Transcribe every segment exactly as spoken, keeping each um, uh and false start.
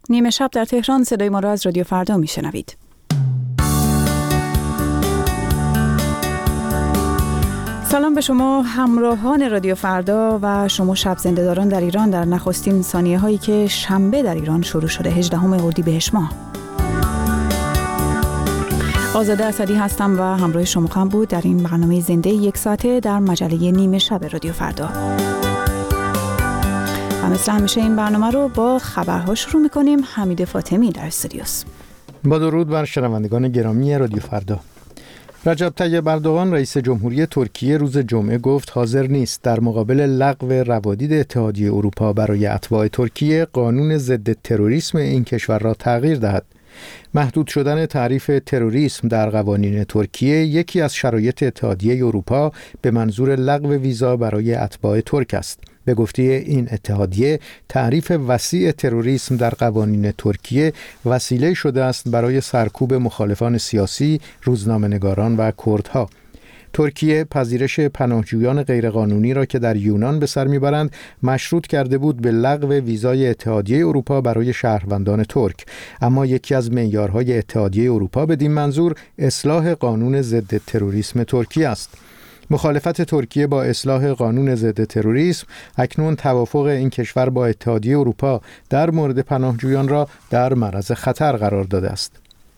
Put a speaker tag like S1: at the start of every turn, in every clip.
S1: نیمه شب در تهران صدای ما را از رادیو فردا میشنوید. سلام به شما همراهان رادیو فردا و شما شب زنده‌داران در ایران در نخستین ثانیه هایی که شنبه در ایران شروع شده هجدهم اردیبهشت ماه. آزاده اسدی هستم و همراه شما خواهم بود در این برنامه زنده یک ساعته در مجله نیمه شب رادیو فردا. و مثل همیشه این برنامه رو با خبرها شروع می‌کنیم. حمید فاطمی در استودیوس.
S2: با درود بر شنوندگان گرامی رادیو فردا. رجب طیب اردوغان رئیس جمهوری ترکیه روز جمعه گفت حاضر نیست در مقابل لغو روادید اتحادیه اروپا برای اتباع ترکیه قانون ضد تروریسم این کشور را تغییر دهد. محدود شدن تعریف تروریسم در قوانین ترکیه یکی از شرایط اتحادیه اروپا به منظور لغو ویزا برای اتباع ترک است. به گفته این اتحادیه، تعریف وسیع تروریسم در قوانین ترکیه وسیله شده است برای سرکوب مخالفان سیاسی، روزنامه‌نگاران و کردها. ترکیه پذیرش پناهجویان غیرقانونی را که در یونان به سر میبرند مشروط کرده بود به لغو ویزای اتحادیه اروپا برای شهروندان ترک، اما یکی از معیارهای اتحادیه اروپا بدین منظور اصلاح قانون ضد تروریسم ترکیه است. مخالفت ترکیه با اصلاح قانون ضد تروریسم اکنون توافق این کشور با اتحادیه اروپا در مورد پناهجویان را در معرض خطر قرار داده است.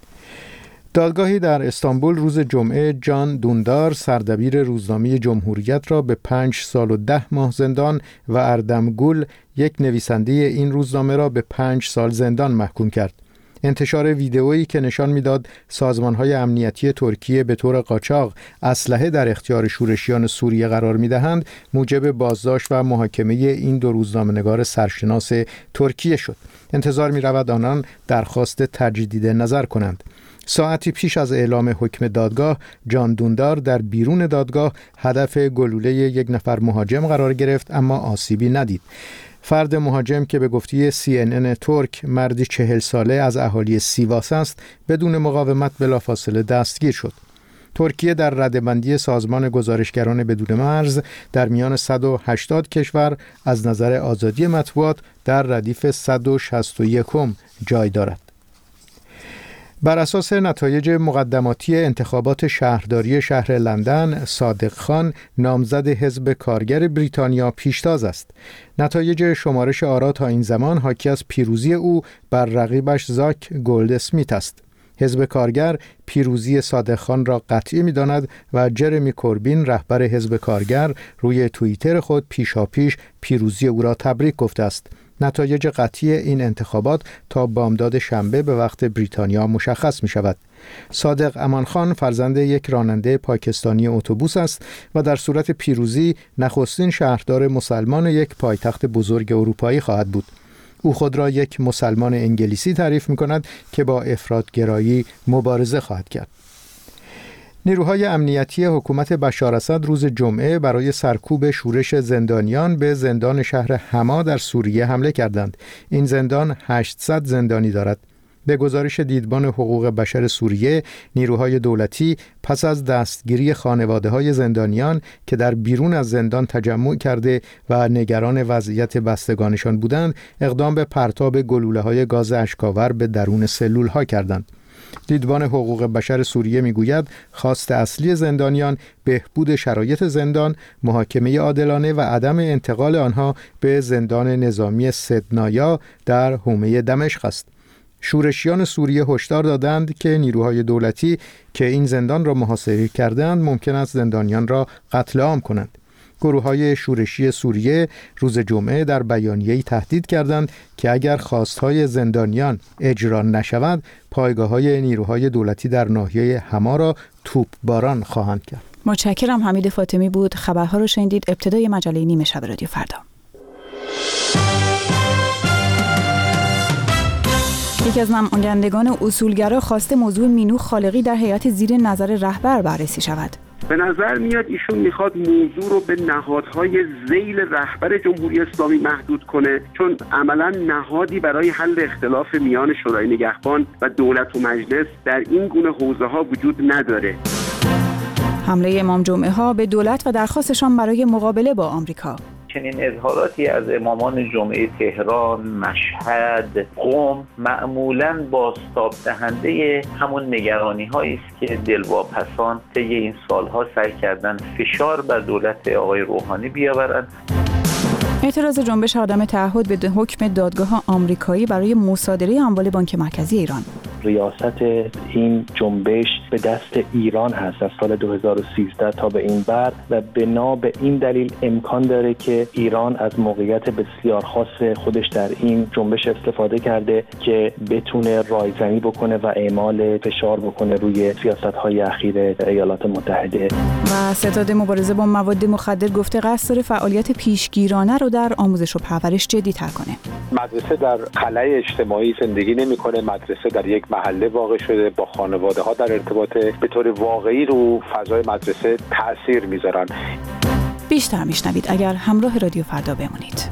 S2: دادگاهی در استانبول روز جمعه جان دوندار سردبیر روزنامه جمهوریت را به پنج سال و ده ماه زندان و اردم گول یک نویسنده این روزنامه را به پنج سال زندان محکوم کرد. انتشار ویدئویی که نشان میداد سازمان‌های امنیتی ترکیه به طور قاچاق اسلحه در اختیار شورشیان سوریه قرار می‌دهند، موجب بازداشت و محاکمه این دو روزنامه‌نگار سرشناس ترکیه شد. انتظار می‌رود آنان درخواست تجدید نظر کنند. ساعتی پیش از اعلام حکم دادگاه، جان دوندار در بیرون دادگاه هدف گلوله یک نفر مهاجم قرار گرفت اما آسیبی ندید. فرد مهاجم که به گفته سی ان ان ترک مردی چهل ساله از اهالی سیواس است، بدون مقاومت بلافاصله دستگیر شد. ترکیه در رده‌بندی سازمان گزارشگران بدون مرز در میان صد و هشتاد کشور از نظر آزادی مطبوعات در ردیف صد و شصت و یکم جای دارد. بر اساس نتایج مقدماتی انتخابات شهرداری شهر لندن، صادق خان نامزد حزب کارگر بریتانیا پیشتاز است. نتایج شمارش آرا تا این زمان حاکی از پیروزی او بر رقیبش زاک گولدسمیت است. حزب کارگر پیروزی صادق خان را قطعی می‌داند و جرمی کوربین رهبر حزب کارگر روی توییتر خود پیشاپیش پیروزی او را تبریک گفته است. نتایج قطعی این انتخابات تا بامداد شنبه به وقت بریتانیا مشخص می شود. صادق امان خان فرزند یک راننده پاکستانی اتوبوس است و در صورت پیروزی نخستین شهردار مسلمان یک پایتخت بزرگ اروپایی خواهد بود. او خود را یک مسلمان انگلیسی تعریف می کند که با افراط‌گرایی مبارزه خواهد کرد. نیروهای امنیتی حکومت بشار اسد روز جمعه برای سرکوب شورش زندانیان به زندان شهر حما در سوریه حمله کردند. این زندان هشتصد زندانی دارد. به گزارش دیدبان حقوق بشر سوریه، نیروهای دولتی پس از دستگیری خانواده‌های زندانیان که در بیرون از زندان تجمع کرده و نگران وضعیت بستگانشان بودند، اقدام به پرتاب گلوله‌های گاز اشک‌آور به درون سلول‌ها کردند. دیدبان حقوق بشر سوریه میگوید خواست اصلی زندانیان بهبود شرایط زندان، محاکمه عادلانه و عدم انتقال آنها به زندان نظامی سدنایا در حومه دمشق است. شورشیان سوریه هشدار دادند که نیروهای دولتی که این زندان را محاصره کردند ممکن است زندانیان را قتل عام کنند. گروه‌های شورشی سوریه روز جمعه در بیانیه‌ای تهدید کردند که اگر خواستهای زندانیان اجرا نشود، پایگاه‌های نیروهای دولتی در ناحیه حما را توپباران خواهند کرد.
S1: متشکرم. حمید فاطمی بود. خبرها رو شنیدید. ابتدای مجله نیمه شب رادیو فردا. یکی از نمایندگان اصولگرا خواسته موضوع مینو خالقی در هیئت زیر نظر رهبر بررسی شود.
S3: به نظر میاد ایشون میخواد موضوع رو به نهادهای ذیل رهبر جمهوری اسلامی محدود کنه، چون عملا نهادی برای حل اختلاف میان شورای نگهبان و دولت و مجلس در این گونه حوزه ها وجود نداره.
S1: حمله امام جمعه ها به دولت و درخواستشان برای مقابله با آمریکا.
S4: چنین اظهاراتی از امامان جمعه تهران، مشهد، قم معمولاً بازتاب دهنده همون نگرانی هایی است که دلواپسان طی این سالها سعی کردن فشار بر دولت آقای روحانی بیاورند.
S1: اعتراض جنبش عدم تعهد به حکم دادگاه آمریکایی برای مصادره اموال بانک مرکزی ایران.
S5: ریاست این جنبش به دست ایران هست از سال دو هزار و سیزده تا به این بعد و بنا به این دلیل امکان داره که ایران از موقعیت بسیار خاص خودش در این جنبش استفاده کرده که بتونه رایزنی بکنه و اعمال فشار بکنه روی سیاست‌های اخیر ایالات متحده.
S1: و ستاد مبارزه با مواد مخدر گفته قصد داره فعالیت پیشگیرانه رو در آموزش و پرورش جدی‌تر کنه.
S6: مدرسه در خلأ اجتماعی زندگی نمی‌کنه، مدرسه در یک محله واقع شده، با خانواده ها در ارتباط به طور واقعی رو فضای مدرسه تأثیر میذارن.
S1: بیشتر میشنوید اگر همراه رادیو فردا بمونید.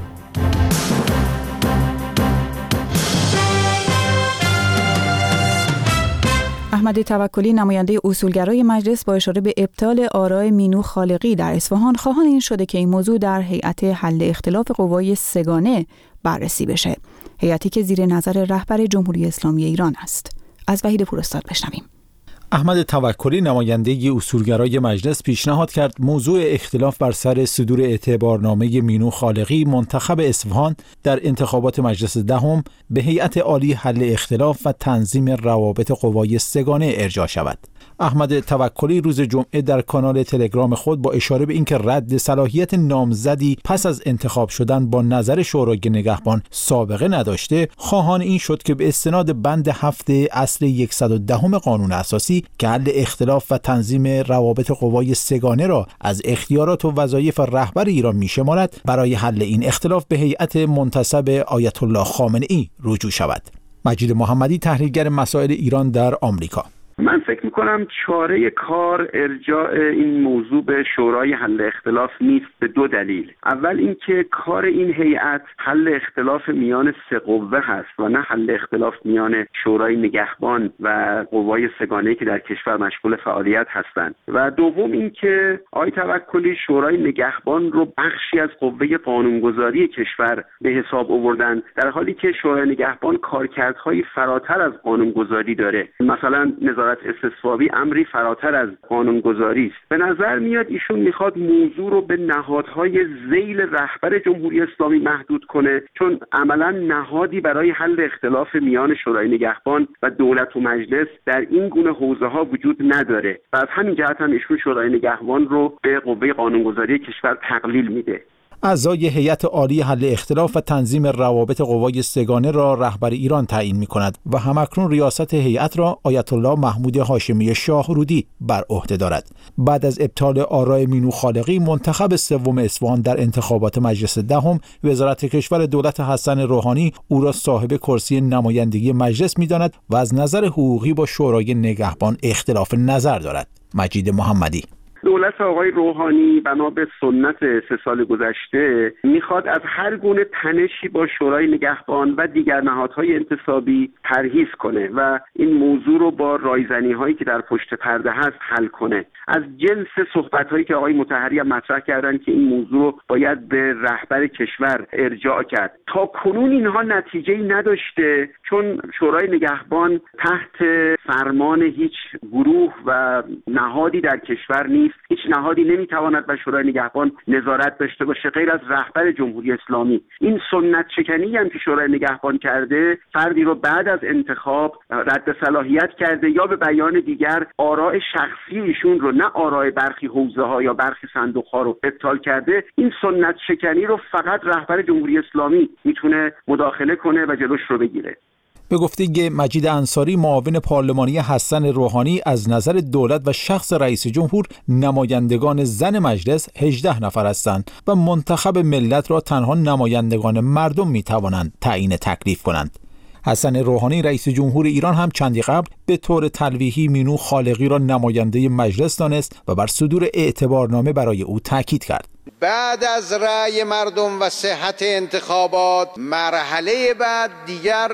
S1: احمد توکلی نماینده اصولگرای مجلس با اشاره به ابطال آراء مینو خالقی در اصفهان خواهان این شده که این موضوع در هیئت حل اختلاف قوای سگانه بررسی بشه. هیئتی که زیر نظر رهبر جمهوری اسلامی ایران است. از وحید پوراستاد بشنویم.
S7: احمد توکلی نماینده اصولگرای مجلس پیشنهاد کرد موضوع اختلاف بر سر صدور اعتبارنامه مینو خالقی منتخب اصفهان در انتخابات مجلس دهم به هیئت عالی حل اختلاف و تنظیم روابط قوای سگانه ارجاع شود. احمد توکلی روز جمعه در کانال تلگرام خود با اشاره به اینکه رد صلاحیت نامزدی پس از انتخاب شدن با نظر شورای نگهبان سابقه نداشته، خواهان این شد که به استناد بند هفت اصل صد و ده قانون اساسی که حل اختلاف و تنظیم روابط قوای سگانه را از اختیارات و وظایف رهبر ایران می‌شمارد، برای حل این اختلاف به هیئت منتسب آیت الله خامنه‌ای رجوع شود. مجید محمدی، تحلیلگر مسائل ایران در آمریکا.
S3: من فکر میکنم چاره کار ارجاع این موضوع به شورای حل اختلاف نیست به دو دلیل. اول اینکه کار این هیئت حل اختلاف میان سه قوه هست و نه حل اختلاف میان شورای نگهبان و قوای سگانه‌ای که در کشور مشغول فعالیت هستند. و دوم اینکه آقای توکلی شورای نگهبان رو بخشی از قوه قانونگذاری کشور به حساب آوردن، در حالی که شورای نگهبان کارکردهای فراتر از قانونگذاری داره. مثلا نظارت استصوابی امری فراتر از قانونگذاری است. به نظر میاد ایشون میخواد موضوع رو به نهادهای ذیل رهبر جمهوری اسلامی محدود کنه، چون عملا نهادی برای حل اختلاف میان شورای نگهبان و دولت و مجلس در این گونه حوزه ها وجود نداره و از همین جهت هم ایشون شورای نگهبان رو به قوه قانونگذاری کشور تقلیل میده.
S7: اعضای هیئت عالی حل اختلاف و تنظیم روابط قوای سگانه را رهبر ایران تعیین می‌کند و همکنون ریاست هیئت را آیت الله محمود هاشمی شاهرودی بر عهده دارد. بعد از ابطال آراء مینو خالقی، منتخب سوم اصفهان در انتخابات مجلس دهم، وزارت کشور دولت حسن روحانی او را صاحب کرسی نمایندگی مجلس می‌داند و از نظر حقوقی با شورای نگهبان اختلاف نظر دارد. مجید محمدی.
S3: دولت آقای روحانی بنا به سنت سه سال گذشته میخواد از هر گونه تنشی با شورای نگهبان و دیگر نهادهای انتصابی پرهیز کنه و این موضوع رو با رایزنی هایی که در پشت پرده هست حل کنه. از جنس صحبت هایی که آقای مطهری هم مطرح کردن که این موضوع رو باید به رهبر کشور ارجاع کرد، تا کنون اینها نتیجه‌ای نداشته، چون شورای نگهبان تحت فرمان هیچ گروه و نهادی در کشور نیست. هیچ نهادی نمیتواند بر شورای نگهبان نظارت داشته باشه غیر از رهبر جمهوری اسلامی. این سنت شکنی هم که شورای نگهبان کرده، فردی رو بعد از انتخاب رد صلاحیت کرده یا به بیان دیگر آراء شخصی ایشون رو، نه آراء برخی حوزه ها یا برخی صندوق ها رو ابطال کرده. این سنت شکنی رو فقط رهبر جمهوری اسلامی میتونه مداخله کنه و جلوش رو بگیره.
S7: به گفته مجید انصاری، معاون پارلمانی حسن روحانی، از نظر دولت و شخص رئیس جمهور نمایندگان زن مجلس هجده نفر هستند و منتخب ملت را تنها نمایندگان مردم می توانند تعیین تکلیف کنند. حسن روحانی رئیس جمهور ایران هم چندی قبل به طور تلویحی مینو خالقی را نماینده مجلس دانست و بر صدور اعتبارنامه برای او تاکید کرد.
S8: بعد از رأی مردم و صحت انتخابات، مرحله بعد دیگر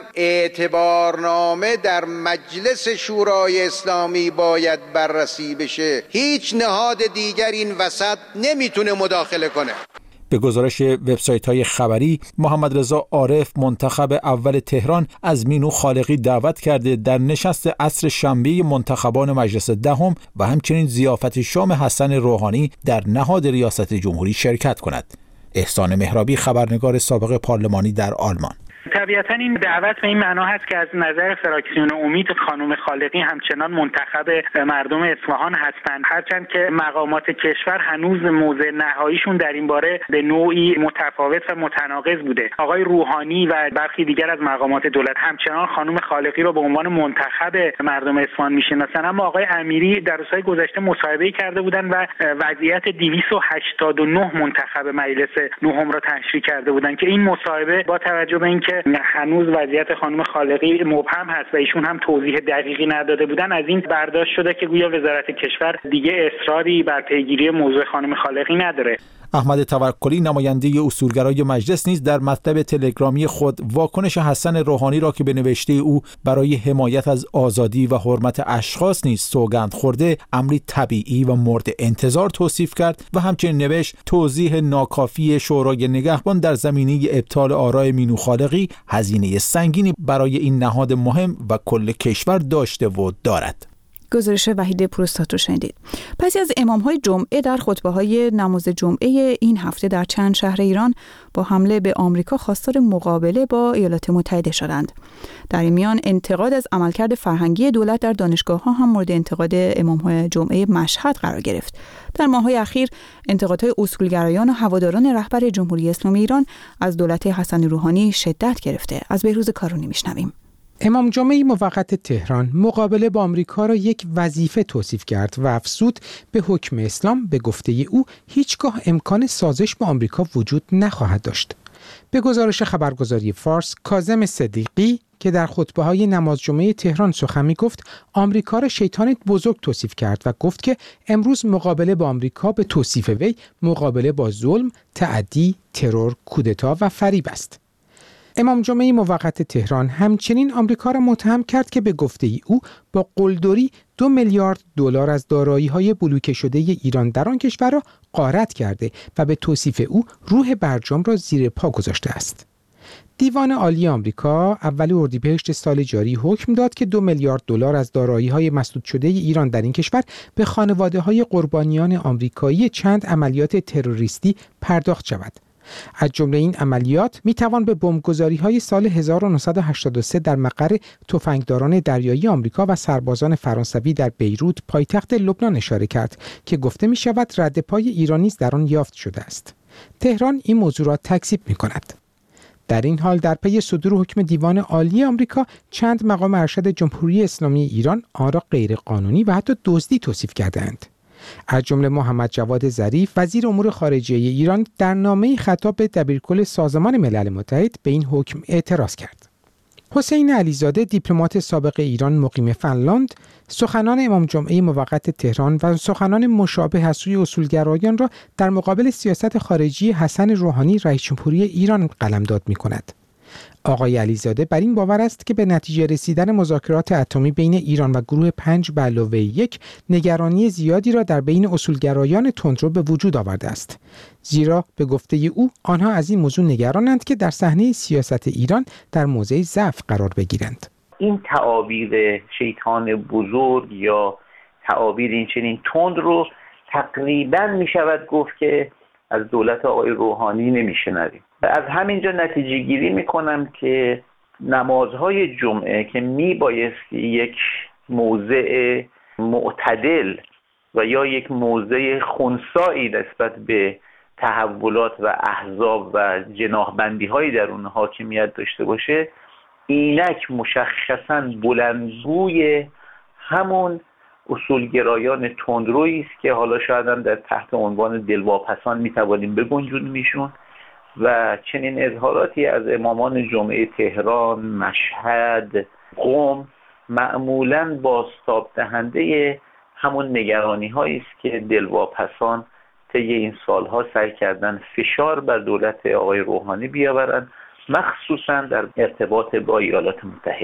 S8: اعتبارنامه در مجلس شورای اسلامی باید بررسی بشه. هیچ نهاد دیگر این وسط نمیتونه مداخله کنه.
S7: به گزارش وبسایت‌های خبری، محمد رضا عارف منتخب اول تهران از مینو خالقی دعوت کرده در نشست عصر شنبه منتخبان مجلس دهم و همچنین ضیافت شام حسن روحانی در نهاد ریاست جمهوری شرکت کند. احسان مهرابی، خبرنگار سابق پارلمانی در آلمان:
S9: طبیعتا این دعوت به این معنا هست که از نظر فراکسیون امید خانم خالقی همچنان منتخب مردم اصفهان هستند، هرچند که مقامات کشور هنوز موضع نهاییشون در این باره به نوعی متفاوت و متناقض بوده. آقای روحانی و برخی دیگر از مقامات دولت همچنان خانم خالقی رو به عنوان منتخب مردم اصفهان میشناسند، اما آقای امیری در روزهای گذشته مصاحبه کرده بودند و وضعیت دویست و هشتاد و نه منتخب مجلس نهم را تشریح کرده بودند که این مصاحبه با توجه به اینکه هنوز وضعیت خانم خالقی مبهم هست و ایشون هم توضیح دقیقی نداده بودن، از این برداشت شده که گویا وزارت کشور دیگه اصراری بر پیگیری موضوع خانم خالقی نداره.
S7: احمد توکلی، نماینده اصولگرای مجلس، نیز در مطلب تلگرامی خود واکنش حسن روحانی را که به نوشته او برای حمایت از آزادی و حرمت اشخاص نیز سوگند خورده امری طبیعی و مورد انتظار توصیف کرد و همچنین نوشت توضیح ناکافی شورای نگهبان در زمینه ابطال آرای مینو خالقی هزینه سنگینی برای این نهاد مهم و کل کشور داشته و دارد.
S1: گزارش وحید پروستات رو شنیدید. بعضی از امام‌های جمعه در خطبه‌های نماز جمعه این هفته در چند شهر ایران با حمله به آمریکا خواستار مقابله با ایالات متحده شدند. در این میان انتقاد از عملکرد فرهنگی دولت در دانشگاه‌ها هم مورد انتقاد امام‌های جمعه مشهد قرار گرفت. در ماه‌های اخیر انتقادهای اصولگرایان و هواداران رهبر جمهوری اسلامی ایران از دولت حسن روحانی شدت گرفته. از بهروز کارونی میشنویم.
S10: امام جمعه موقت تهران مقابله با آمریکا را یک وظیفه توصیف کرد و افزود به حکم اسلام به گفته او هیچگاه امکان سازش با آمریکا وجود نخواهد داشت. به گزارش خبرگزاری فارس، کاظم صدیقی که در خطبه‌های نماز جمعه تهران سخن می‌گفت، آمریکا را شیطان بزرگ توصیف کرد و گفت که امروز مقابله با آمریکا به توصیف وی مقابله با ظلم، تعدی، ترور، کودتا و فریب است. امام جمعه موقت تهران همچنین آمریکا را متهم کرد که به گفته او با قلدری دو میلیارد دلار از دارایی‌های بلوکه شده ایران در آن کشور را غارت کرده و به توصیف او روح برجام را زیر پا گذاشته است. دیوان عالی آمریکا اول اردیبهشت سال جاری حکم داد که دو میلیارد دلار از دارایی‌های مسدود شده ایران در این کشور به خانواده‌های قربانیان آمریکایی چند عملیات تروریستی پرداخت شود. از جمله این عملیات میتوان به بمبگذاری‌های سال هزار و نهصد و هشتاد و سه در مقر تفنگداران دریایی آمریکا و سربازان فرانسوی در بیروت پایتخت لبنان اشاره کرد که گفته می‌شود رد پای ایرانی در آن یافت شده است. تهران این موضوع را تکذیب می‌کند. در این حال در پی صدور حکم دیوان عالی آمریکا چند مقام ارشد جمهوری اسلامی ایران آن را غیرقانونی و حتی دزدی توصیف کردند. از جمله محمد جواد ظریف وزیر امور خارجه ایران در نامه‌ای خطاب به دبیرکل سازمان ملل متحد به این حکم اعتراض کرد. حسین علیزاده دیپلمات سابق ایران مقیم فنلاند سخنان امام جمعه موقت تهران و سخنان مشابه از سوی اصولگرایان را در مقابل سیاست خارجی حسن روحانی رئیس جمهوری ایران قلمداد می‌کند. آقای علیزاده بر این باور است که به نتیجه رسیدن مذاکرات اتمی بین ایران و گروه پنج به علاوه یک نگرانی زیادی را در بین اصولگرایان تندرو به وجود آورده است، زیرا به گفته او آنها از این موضوع نگرانند که در صحنه سیاست ایران در موضع ضعف قرار بگیرند.
S4: این تعابیر شیطان بزرگ یا تعابیر این چنین تند رو تقریبا می شود گفت که از دولت آقای روحانی نمیشنویم. از همینجا نتیجه گیری میکنم که نمازهای جمعه که می بایستی یک موضع معتدل و یا یک موضع خنثایی نسبت به تحولات و احزاب و جناحبندی هایی در اون حاکمیت داشته باشه، اینک مشخصاً بلندگوی همون اصولگرایان تندرویی است که حالا شاید هم در تحت عنوان دلواپسان میتوانیم بگنجونیمشون و چنین اظهاراتی از امامان جمعه تهران، مشهد، قم معمولاً بازتاب دهنده همون نگرانی هایی است که دلواپسان طی این سالها سعی کردن فشار بر دولت آقای روحانی بیاورند، مخصوصاً در ارتباط با ایالات متحده.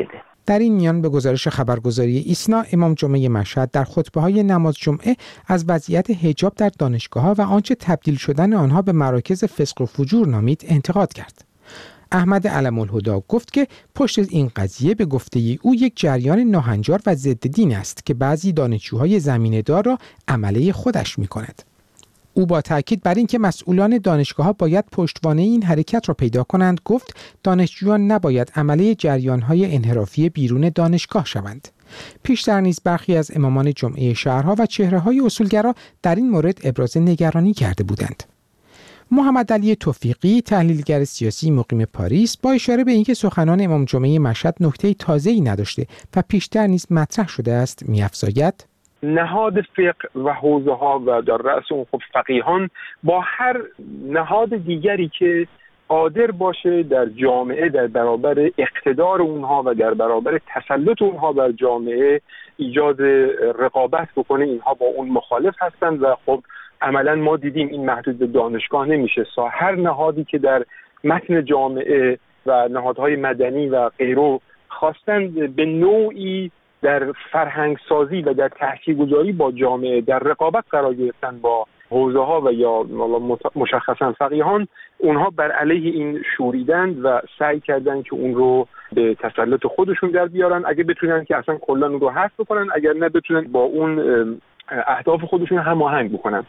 S10: در این میان به گزارش خبرگزاری ایسنا، امام جمعه مشهد در خطبه‌های نماز جمعه از وضعیت حجاب در دانشگاه‌ها و آنچه تبدیل شدن آنها به مراکز فسق و فجور نامید انتقاد کرد. احمد علم الهدا گفت که پشت این قضیه به گفته او یک جریان ناهنجار و ضد دین است که بعضی دانشجوهای زمینه‌دار را عمله خودش می‌کند. او با تاکید بر اینکه مسئولان دانشگاه‌ها باید پشتوانه این حرکت را پیدا کنند گفت دانشجویان نباید عمله جریان‌های انحرافی بیرون دانشگاه شوند. پیشتر نیز برخی از امامان جمعه شهرها و چهره‌های اصولگرا در این مورد ابراز نگرانی کرده بودند. محمد علی توفیقی، تحلیلگر سیاسی مقیم پاریس، با اشاره به اینکه سخنان امام جمعه مشهد نکته تازه‌ای نداشته و پیشتر نیز مطرح شده است، می‌افزاید:
S11: نهاد فقه و حوزه ها و در رأس اون خب فقیهان با هر نهاد دیگری که قادر باشه در جامعه در برابر اقتدار اونها و در برابر تسلط اونها بر جامعه ایجاد رقابت بکنه، اینها با اون مخالف هستند و خب عملا ما دیدیم این محدود به دانشگاه نمیشه. هر نهادی که در متن جامعه و نهادهای مدنی و غیره خواستند به نوعی در فرهنگ سازی و در تاثیرگذاری با جامعه در رقابت قرار گرفتن با حوزه ها و یا مشخصا فقیهان، اونها بر علیه این شوریدند و سعی کردند که اون رو به تسلط خودشون در بیارن، اگه بتونن که اصلا کلا اون رو حذف بکنن، اگر نه بتونن با اون اهداف خودشون هماهنگ بکنن.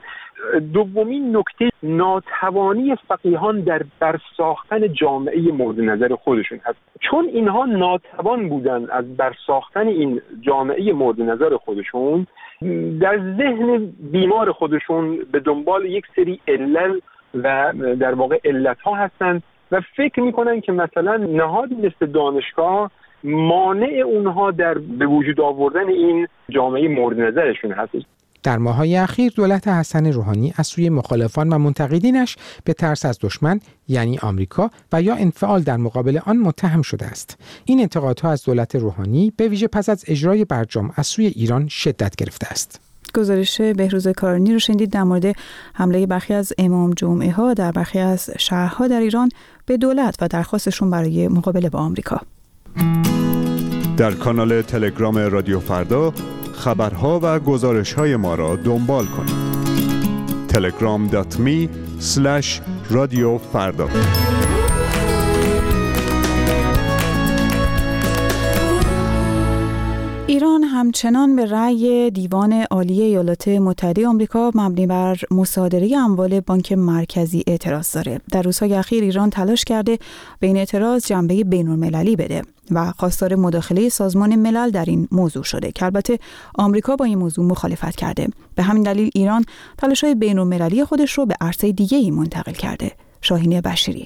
S11: دومین نکته ناتوانی فقیهان در برساختن جامعه مورد نظر خودشون هست. چون اینها ناتوان بودن از برساختن این جامعه مورد نظر خودشون، در ذهن بیمار خودشون به دنبال یک سری علل و در واقع علتها هستند و فکر میکنن که مثلا نهادی مثل دانشگاه مانع اونها در به وجود آوردن این جامعه مورد نظرشون هست.
S10: در ماه‌های اخیر دولت حسن روحانی از سوی مخالفان و منتقدینش به ترس از دشمن یعنی آمریکا و یا انفعال در مقابل آن متهم شده است. این انتقادها از دولت روحانی به ویژه پس از اجرای برجام از سوی ایران شدت گرفته است.
S1: گزارش بهروز کارانی رو شنیدید در مورد حمله برخی از امام جمعه ها در برخی از شهرها در ایران به دولت و درخواستشون برای مقابله با آمریکا.
S12: در کانال تلگرام رادیو فردا خبرها و گزارش‌های ما را دنبال کنید. تلگرام دات می اسلش رادیو فردا.
S1: ایران همچنان به رأی دیوان عالی ایالات متحده آمریکا مبنی بر مصادره اموال بانک مرکزی اعتراض داره. در روزهای اخیر ایران تلاش کرده به این اعتراض جنبه بین‌المللی بده و خواستار مداخله سازمان ملل در این موضوع شده که البته آمریکا با این موضوع مخالفت کرده. به همین دلیل ایران تلاش‌های بین‌المللی خودش رو به عرصه دیگه‌ای منتقل کرده. شاهین بشیری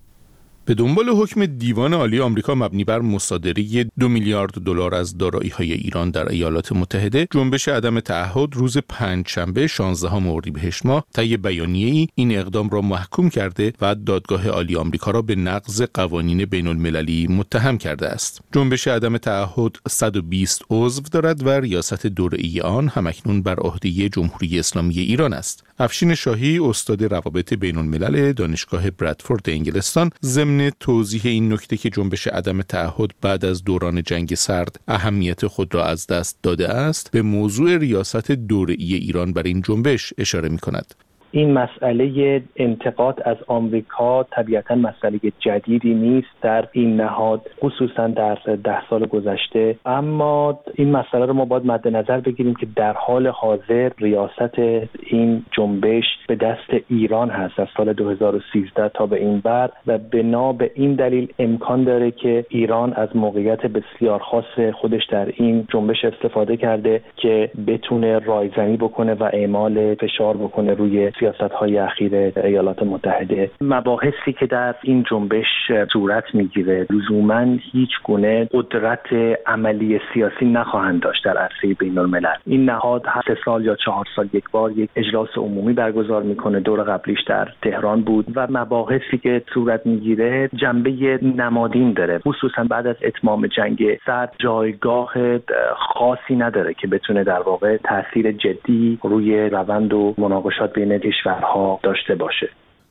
S13: به دنبال حکم دیوان عالی آمریکا مبنی بر مصادره دو میلیارد دلار از دارایی‌های ایران در ایالات متحده، جنبش عدم تعهد روز پنجشنبه شانزدهم اردیبهشت ماه طی بیانیه‌ای این اقدام را محکوم کرده و دادگاه عالی آمریکا را به نقض قوانین بین‌المللی متهم کرده است. جنبش عدم تعهد صد و بیست عضو دارد و ریاست دوره‌ای آن همکنون بر عهده جمهوری اسلامی ایران است. افشین شاهی، استاد روابط بین‌الملل دانشگاه برادفورد انگلستان، ضمن توضیح این نکته که جنبش عدم تعهد بعد از دوران جنگ سرد اهمیت خود را از دست داده است، به موضوع ریاست دوره‌ای ایران بر این جنبش اشاره می‌کند.
S5: این مسئله انتقاد از آمریکا طبیعتاً مسئله جدیدی نیست در این نهاد، خصوصاً در ده سال گذشته، اما این مسئله رو ما باید مد نظر بگیریم که در حال حاضر ریاست این جنبش به دست ایران هست از سال دو هزار و سیزده تا به این بر و بنا به این دلیل امکان داره که ایران از موقعیت بسیار خاص خودش در این جنبش استفاده کرده که بتونه رایزنی بکنه و اعمال فشار بکنه روی سیاست‌های اخیر ایالات متحده. مباحثی که در این جنبش صورت میگیره لزوماً هیچ گونه قدرت عملی سیاسی نخواهند داشت در عرصه بین‌الملل. این نهاد هر سه سال یا چهار سال یک بار یک اجلاس عمومی برگزار میکنه. دور قبلیش در تهران بود و مباحثی که صورت میگیره جنبه نمادین داره. خصوصاً بعد از اتمام جنگ سرد جایگاه خاصی نداره که بتونه در واقع تاثیر جدی روی روند و مناقشات بین کشورها داشته باشه.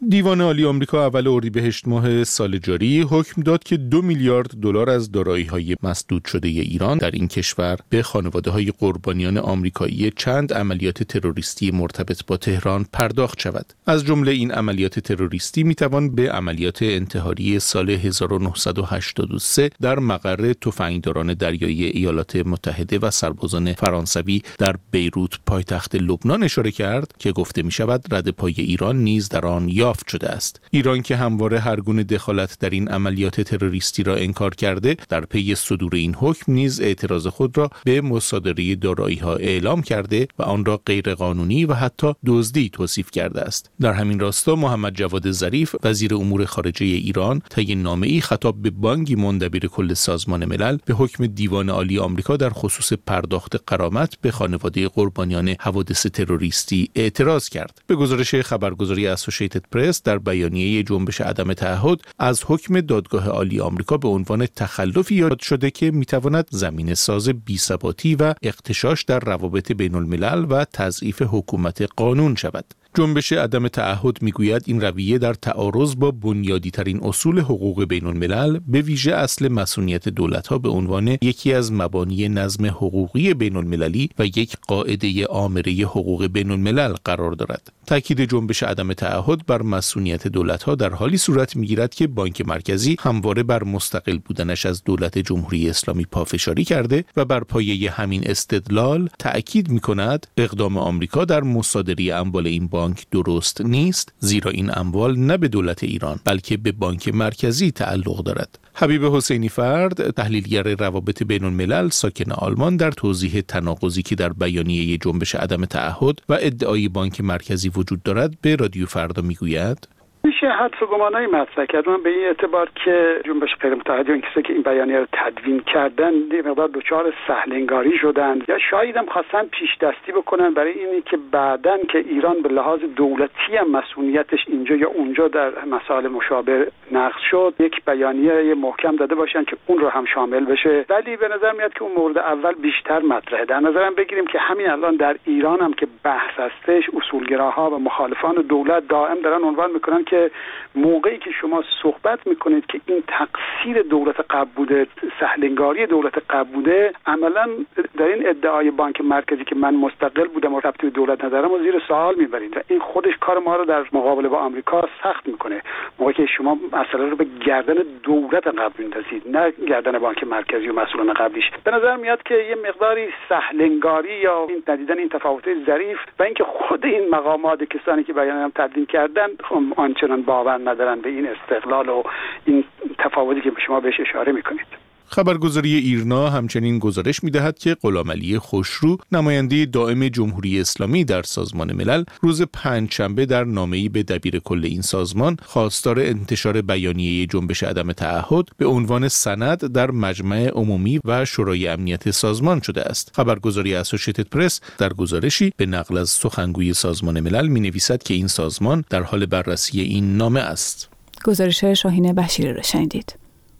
S13: دیوان عالی آمریکا اول اردیبهشت ماه سال جاری حکم داد که دو میلیارد دلار از دارایی‌های مسدود شده ایران در این کشور به خانواده‌های قربانیان آمریکایی چند عملیات تروریستی مرتبط با تهران پرداخت شود. از جمله این عملیات تروریستی میتوان به عملیات انتحاری سال هزار و نهصد و هشتاد و سه در مقر تفنگداران دریایی ایالات متحده و سربازان فرانسوی در بیروت پایتخت لبنان اشاره کرد که گفته می‌شود ردپای ایران نیز در آن یافت شده است. ایران که همواره هر گونه دخالت در این عملیات تروریستی را انکار کرده، در پی صدور این حکم نیز اعتراض خود را به مصادره دارایی‌ها اعلام کرده و آن را غیرقانونی و حتی دزدی توصیف کرده است. در همین راستا محمد جواد ظریف وزیر امور خارجه ایران طی نامه‌ای خطاب به بانکی منتبر کل سازمان ملل به حکم دیوان عالی آمریکا در خصوص پرداخت غرامت به خانواده قربانیان حوادث تروریستی اعتراض کرد. به گزارش خبرگزاری اسوسییتد پرس، در بیانیه جنبش عدم تعهد از حکم دادگاه عالی آمریکا به عنوان تخلفی یاد شده که میتواند زمینه ساز بی‌ثباتی و اغتشاش در روابط بین الملل و تضعیف حکومت قانون شود. جنبش عدم تعهد میگوید این رویه در تعارض با بنیادی ترین اصول حقوق بین الملل، به ویژه اصل مسئولیت دولت‌ها به عنوان یکی از مبانی نظم حقوقی بین المللی و یک قاعده آمره حقوق بین الملل قرار دارد. تاکید جنبش عدم تعهد بر مسئولیت دولت‌ها در حالی صورت می‌گیرد که بانک مرکزی همواره بر مستقل بودنش از دولت جمهوری اسلامی پافشاری کرده و بر پایه همین استدلال تأکید می‌کند اقدام آمریکا در مصادره اموال این بانک درست نیست، زیرا این اموال نه به دولت ایران بلکه به بانک مرکزی تعلق دارد. حبیب حسینی فرد، تحلیلگر روابط بین الملل ساکن آلمان، در توضیح تناقضی که در بیانیه جنبش عدم تعهد و ادعای بانک مرکزی وجود دارد به رادیو فردا میگوید:
S14: میشه حدس و گمانایی مطرح کرد. من به این اعتبار که جنبش غیر متحد و این کسایی که این بیانیه رو تدوین کردن یه مقدار دچار سهلنگاری شدن یا شاید هم خواستن پیش دستی بکنن برای اینی که بعدن که ایران به لحاظ دولتی هم مسئولیتش اینجا یا اونجا در مسائل مشابه نقض شد، یک بیانیه محکم داده باشن که اون رو هم شامل بشه. ولی به نظر میاد که اون مورد اول بیشتر مطرحه. در نظرم بگیریم که همین الان در ایران هم که بحث هستش، اصولگراها و مخالفان دولت دائم دارن عنوان میکنن که موقعی که شما صحبت میکنید که این تقصیر دولت قبل بوده، سهلنگاری دولت قبل بوده، عملا در این ادعای بانک مرکزی که من مستقل بودم و ربطی به دولت ندارم و زیر سوال میبرید و این خودش کار ما رو در مقابله با آمریکا سخت میکنه. موقعی که شما مسئله رو به گردن دولت قبل میندازید نه گردن بانک مرکزی و مسئولان قبلیش، به نظر میاد که یه مقداری سهلنگاری یا این ندیدن این تفاوت‌های ظریف و اینکه خود این مقامات کسانی که بیان هم تدوین کردن آنچنان باور ندارن به این استقلال و این تفاوتی که شما بهش اشاره میکنید.
S13: خبرگزاری ایرنا همچنین گزارش می‌دهد که غلامعلی خوشرو، نماینده دائم جمهوری اسلامی در سازمان ملل، روز پنجشنبه در نامه‌ای به دبیر کل این سازمان خواستار انتشار بیانیه جنبش عدم تعهد به عنوان سند در مجمع عمومی و شورای امنیت سازمان شده است. خبرگزاری اسوسییتد پرس در گزارشی به نقل از سخنگوی سازمان ملل می‌نویسد که این سازمان در حال بررسی این نامه است.
S1: گزارش شاهین بشیری را شنیدید.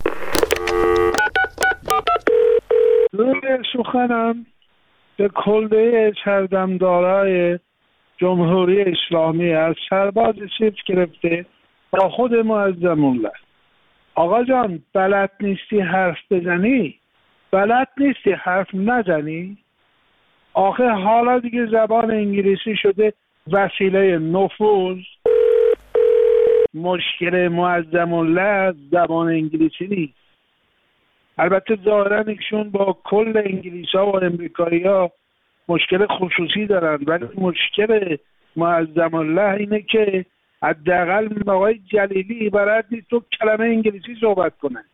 S15: روی سخنم به کلبه چردمدارای جمهوری اسلامی از سرباز صفر گرفته با خود معظم الله: آقا جان، بلد نیستی حرف بزنی؟ بلد نیستی حرف نزنی؟ آخه حالا دیگه زبان انگلیسی شده وسیله نفوذ. مشکل معظم الله زبان انگلیسی نیست. البته ظاهراً ایشون با کل انگلیس‌ها و امریکایی‌ها مشکل خصوصی دارن، ولی مشکل معظم الله اینه که حداقل آقای جلیلی بلد نیست تو کلمه انگلیسی صحبت کنه.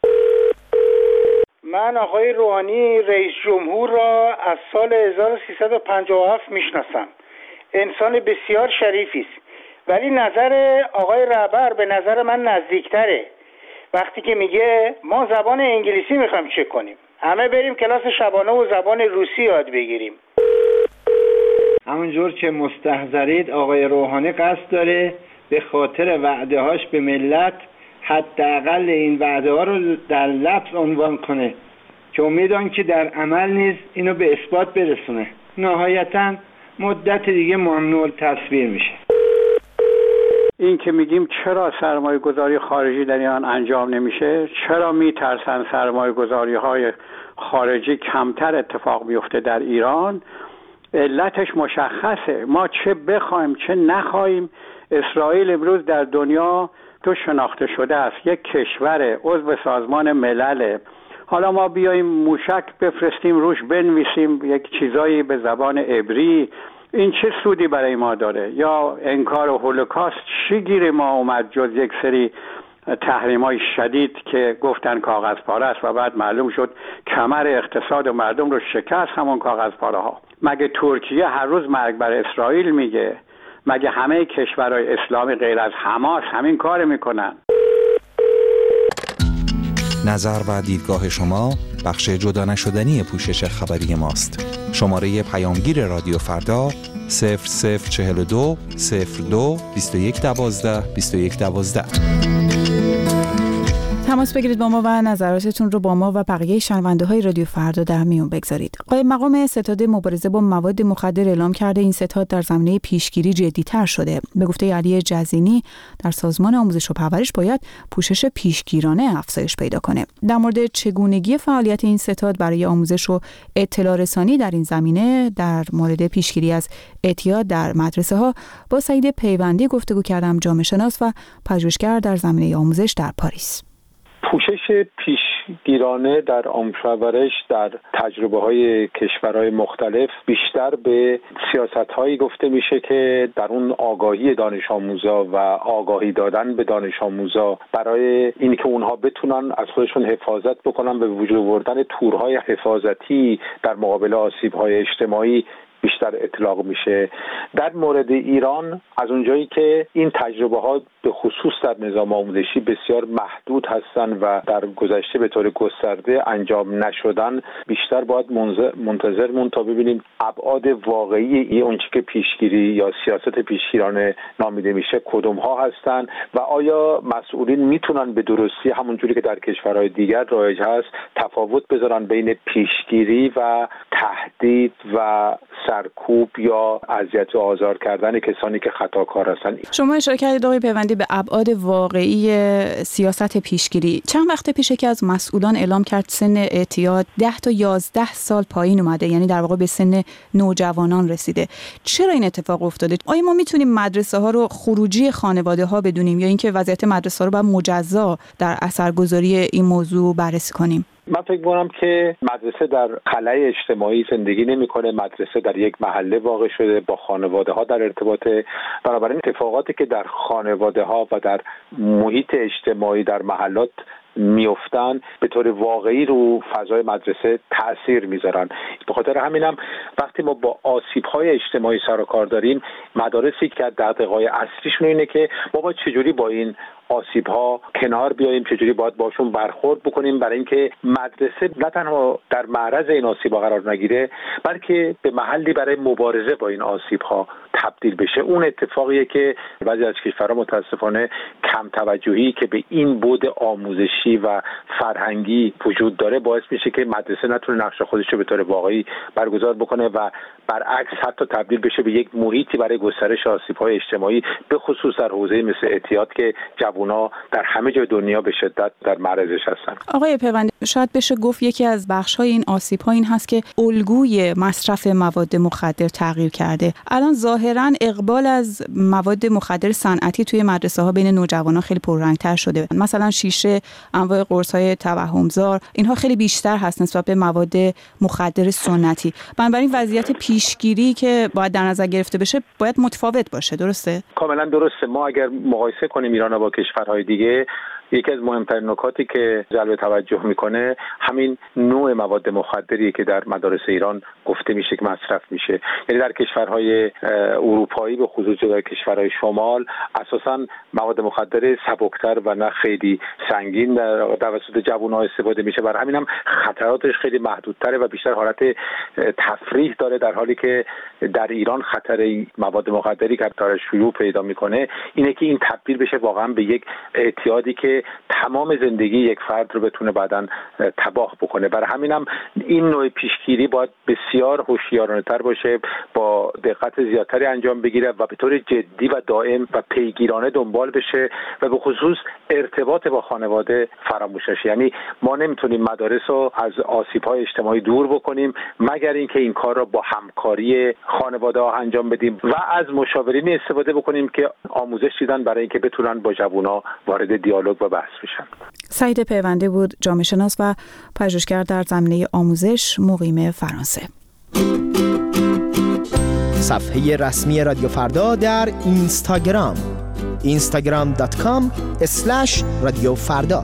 S16: من آقای روحانی رئیس جمهور را از سال هزار و سیصد و پنجاه و هفت میشناسم. انسان بسیار شریفی است، ولی نظر آقای رهبر به نظر من نزدیکتره. وقتی که میگه ما زبان انگلیسی میخوایم چه کنیم، همه بریم کلاس شبانه و زبان روسی یاد بگیریم.
S17: همونجور که مستحضرید آقای روحانی قصد داره به خاطر وعده هاش به ملت حداقل این وعده ها رو در لفظ عنوان کنه که امیدوارم که در عمل نیز اینو به اثبات برسونه. نهایتاً مدت دیگه ممنوع تصویر میشه.
S14: این که میگیم چرا سرمایه گذاری خارجی در ایران انجام نمیشه، چرا میترسن سرمایه گذاری های خارجی کمتر اتفاق بیفته در ایران، علتش مشخصه. ما چه بخوایم چه نخوایم، اسرائیل امروز در دنیا تو شناخته شده است، یک کشور عضو سازمان ملل. حالا ما بیاییم موشک بفرستیم روش بنویسیم یک چیزایی به زبان عبری، این چه سودی برای ما داره؟ یا انکار هولوکاست، چی گیر ما اومد جز یک سری تحریم‌های شدید که گفتن کاغذ پاره است و بعد معلوم شد کمر اقتصاد و مردم رو شکست همون کاغذ پاره ها. مگه ترکیه هر روز مرگ بر اسرائیل میگه؟ مگه همه کشورهای اسلامی غیر از حماس همین کار میکنن؟
S18: نظر و دیدگاه شما بخش جدا نشدنی پوشش خبری ماست. شماره پیامگیر رادیو فردا صفر صفر چهل و دو صفر دو بیست و یک دوازده بیست و یک دوازده.
S1: تماس بگیرید با ما و نظراتتون رو با ما و بقیه شنونده های رادیو فردا در میون بگذارید. قائم مقام ستاد مبارزه با مواد مخدر اعلام کرده این ستاد در زمینه پیشگیری جدی‌تر شده. به گفته علی جزینی در سازمان آموزش و پرورش باید پوشش پیشگیرانه افزایش پیدا کنه. در مورد چگونگی فعالیت این ستاد برای آموزش و اطلاع رسانی در این زمینه در مورد پیشگیری از اعتیاد در مدرسه ها با سعید پیوندی گفتگو کردم، جامعه شناس و پژوهشگر در زمینه آموزش در پاریس.
S6: پوشش پیشگیرانه در آموزش و پرورش در تجربه های کشورهای مختلف بیشتر به سیاست هایی گفته میشه که در اون آگاهی دانش آموزا و آگاهی دادن به دانش آموزا برای اینکه اونها بتونن از خودشون حفاظت بکنن، به وجود آوردن تورهای حفاظتی در مقابل آسیب های اجتماعی بیشتر اطلاق میشه. در مورد ایران از اونجایی که این تجربه ها به خصوص در نظام آموزشی بسیار محدود هستند و در گذشته به طور گسترده انجام نشدن، بیشتر باید منتظر مون تا ببینیم ابعاد واقعی اون چیزی که پیشگیری یا سیاست پیشگیرانه نامیده میشه کدوم ها هستند و آیا مسئولین میتونن به درستی همونجوری که در کشورهای دیگر رایج هست تفاوت بذارن بین پیشگیری و تهدید و سرکوب یا اذیت و آزار کردن کسانی که خطاکار هستند.
S1: شما اشاره کردید آقای پیوندی به ابعاد واقعی سیاست پیشگیری. چند وقت پیش که از مسئولان اعلام کرد سن اعتیاد ده تا یازده سال پایین اومده، یعنی در واقع به سن نوجوانان رسیده. چرا این اتفاق افتاده؟ آیا ما میتونیم مدرسه ها رو خروجی خانواده ها بدونیم یا اینکه وضعیت مدرسه ها رو باید مجزا در اثرگذاری این موضوع بررسی کنیم؟
S6: من فکر می‌کنم که مدرسه در خلأ اجتماعی زندگی نمی‌کنه، مدرسه در یک محله واقع شده، با خانواده ها در ارتباطه. بنابراین اتفاقاتی که در خانواده ها و در محیط اجتماعی در محلات میافتن به طور واقعی رو فضای مدرسه تأثیر میذارن. به خاطر همینم وقتی ما با آسیب‌های اجتماعی سر و کار داریم، مدارسی که دغدغه‌های اصلیشون اینه که ما باید چجوری با این آسیب‌ها کنار بیاییم، چجوری باید باشون برخورد بکنیم برای اینکه مدرسه نه تنها در معرض این آسیب‌ها قرار نگیره بلکه به محلی برای مبارزه با این آسیب‌ها تبدیل بشه. اون اتفاقیه که بعضی از کشورها متاسفانه کم توجهی که به این بعد آموزشی و فرهنگی وجود داره باعث میشه که مدرسه نتونه نقش خودش رو به طور واقعی برگزار بکنه و برعکس حتی تبدیل بشه به یک محیطی برای گسترش آسیب‌های اجتماعی، به خصوص در حوزه مثل اعتیاد که جوونا در همه جای دنیا به شدت در معرضش هستن.
S1: آقای پیوندی، شاید بشه گفت یکی از بخش‌های این آسیب‌ها این هست که الگوی مصرف مواد مخدر تغییر کرده. الان ظاهراً اقبال از مواد مخدر صنعتی توی مدرسه‌ها بین نوجوانان خیلی پررنگ‌تر شده. مثلا شیشه، انواع قرص‌های توهمزار، اینها خیلی بیشتر هست نسبت به مواد مخدر سنتی. بنابراین وضعیت پیشگیری که باید در نظر گرفته بشه باید متفاوت باشه، درسته؟
S6: کاملا درسته. ما اگر مقایسه کنیم ایران با کشورهای دیگه، یکی از مهمترین نکاتی که جلب توجه میکنه همین نوع مواد مخدری که در مدارس ایران گفته میشه که مصرف میشه. یعنی در کشورهای اروپایی به خصوص در کشورهای شمال اساساً مواد مخدر سبکتر و نه خیلی سنگین در توسط جوان‌ها استفاده میشه. برای همین هم خطراتش خیلی محدودتره و بیشتر حالت تفریح داره، در حالی که در ایران خطر مواد مخدری که در شیوع پیدا میکنه اینه که این تبدیل بشه واقعا به یک اعتیادی که که تمام زندگی یک فرد رو بتونه بعداً تباه بکنه. برای همینم این نوع پیشگیری باید بسیار هوشیارانه‌تر باشه، با دقت زیادتری انجام بگیره و به طور جدی و دائم و پیگیرانه دنبال بشه و به خصوص ارتباط با خانواده فراموش نشه. یعنی ما نمیتونیم مدارس رو از آسیب‌های اجتماعی دور بکنیم مگر اینکه این کار رو با همکاری خانواده ها انجام بدیم و از مشاورینی استفاده بکنیم که آموزش دیدن برای اینکه بتونن با جوونا وارد دیالوگ و بحث بشن.
S1: سعید پیونده بود، جامعه شناس و پژوهشگر در زمینه آموزش، مقیم فرانسه.
S19: صفحه رسمی رادیو فردا در اینستاگرام اینستاگرام دات کام اسلش رادیو فردا.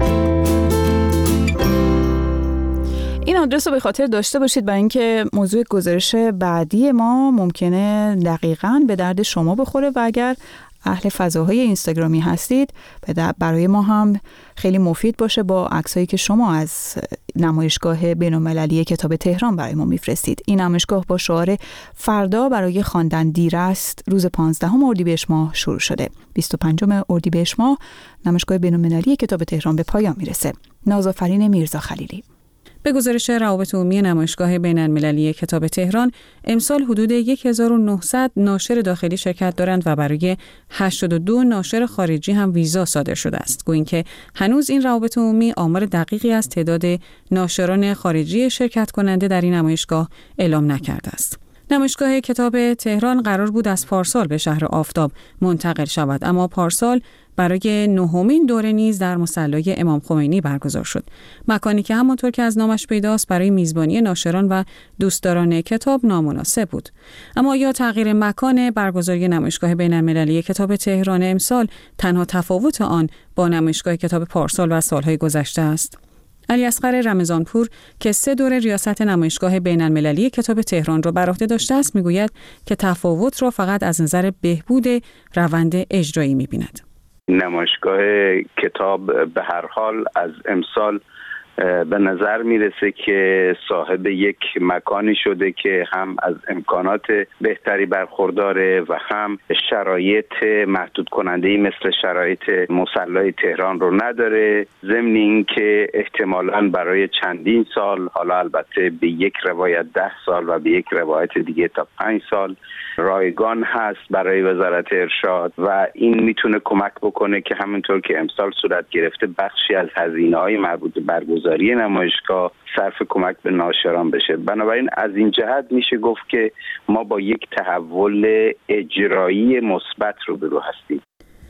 S1: این آدرس رو به خاطر داشته باشید برای اینکه موضوع گزارش بعدی ما ممکنه دقیقاً به درد شما بخوره و اگر اهل فضاهای اینستاگرامی هستید برای ما هم خیلی مفید باشه با عکسایی که شما از نمایشگاه بین‌المللی کتاب تهران برای ما میفرستید. این نمایشگاه با شعار فردا برای خواندن دیر است روز پانزدهم اردیبهشت ماه شروع شده. بیست و پنجم اردیبهشت ماه نمایشگاه بین‌المللی کتاب تهران به پایان میرسه. نازآفرین میرزا خلیلی.
S20: به گزارش روابط عمومی نمایشگاه بین‌المللی کتاب تهران، امسال حدود هزار و نهصد ناشر داخلی شرکت دارند و برای هشتاد و دو ناشر خارجی هم ویزا صادر شده است. گویا اینکه هنوز این روابط عمومی آمار دقیقی از تعداد ناشران خارجی شرکت کننده در این نمایشگاه اعلام نکرده است. نمایشگاه کتاب تهران قرار بود از پارسال به شهر آفتاب منتقل شود، اما پارسال برای نهمین دوره نیز در مصلی امام خمینی برگزار شد. مکانی که همانطور که از نامش پیداست برای میزبانی ناشران و دوستداران کتاب نامناسب بود. اما یا تغییر مکان برگزاری نمایشگاه بین‌المللی کتاب تهران امسال تنها تفاوت آن با نمایشگاه کتاب پارسال و سالهای گذشته است؟ علی اصغر رمضانپور که سه دوره ریاست نمایشگاه بین‌المللی کتاب تهران را بر عهده داشته است میگوید که تفاوت را فقط از نظر بهبود روند اجرایی می‌بیند.
S21: نمایشگاه کتاب به هر حال از امسال به نظر میرسه که صاحب یک مکانی شده که هم از امکانات بهتری برخورداره و هم شرایط محدود کننده‌ای مثل شرایط مصلی تهران رو نداره، ضمن این که احتمالاً برای چندین سال، حالا البته به یک روایت ده سال و به یک روایت دیگه تا پنج سال رایگان هست برای وزارت ارشاد و این میتونه کمک بکنه که همونطور که امسال صورت گرفته بخشی از هزینه‌های مربوط به برگزاری نمایشگاه صرف کمک به ناشران بشه. بنابراین از این جهت میشه گفت که ما با یک تحول اجرایی مثبت روبرو هستیم.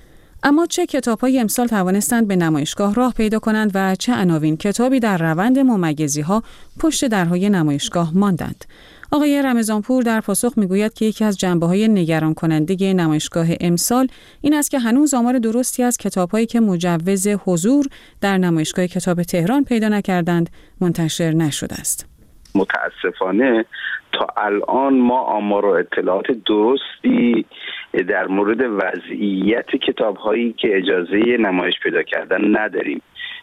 S20: اما چه کتاب‌های امسال توانستند به نمایشگاه راه پیدا کنند و چه عناوین کتابی در روند ممیزی‌ها پشت درهای نمایشگاه ماندند؟ آقای رمضانپور در پاسخ میگوید که یکی از جنبه‌های نگران کننده نمایشگاه امسال این است که هنوز آمار درستی از کتاب‌هایی که مجوز حضور در نمایشگاه کتاب تهران پیدا نکردند منتشر نشده است.
S21: متاسفانه تا الان ما آمار و اطلاعات درستی در مورد وضعیت کتاب‌هایی که اجازه نمایش پیدا کردن نداریم.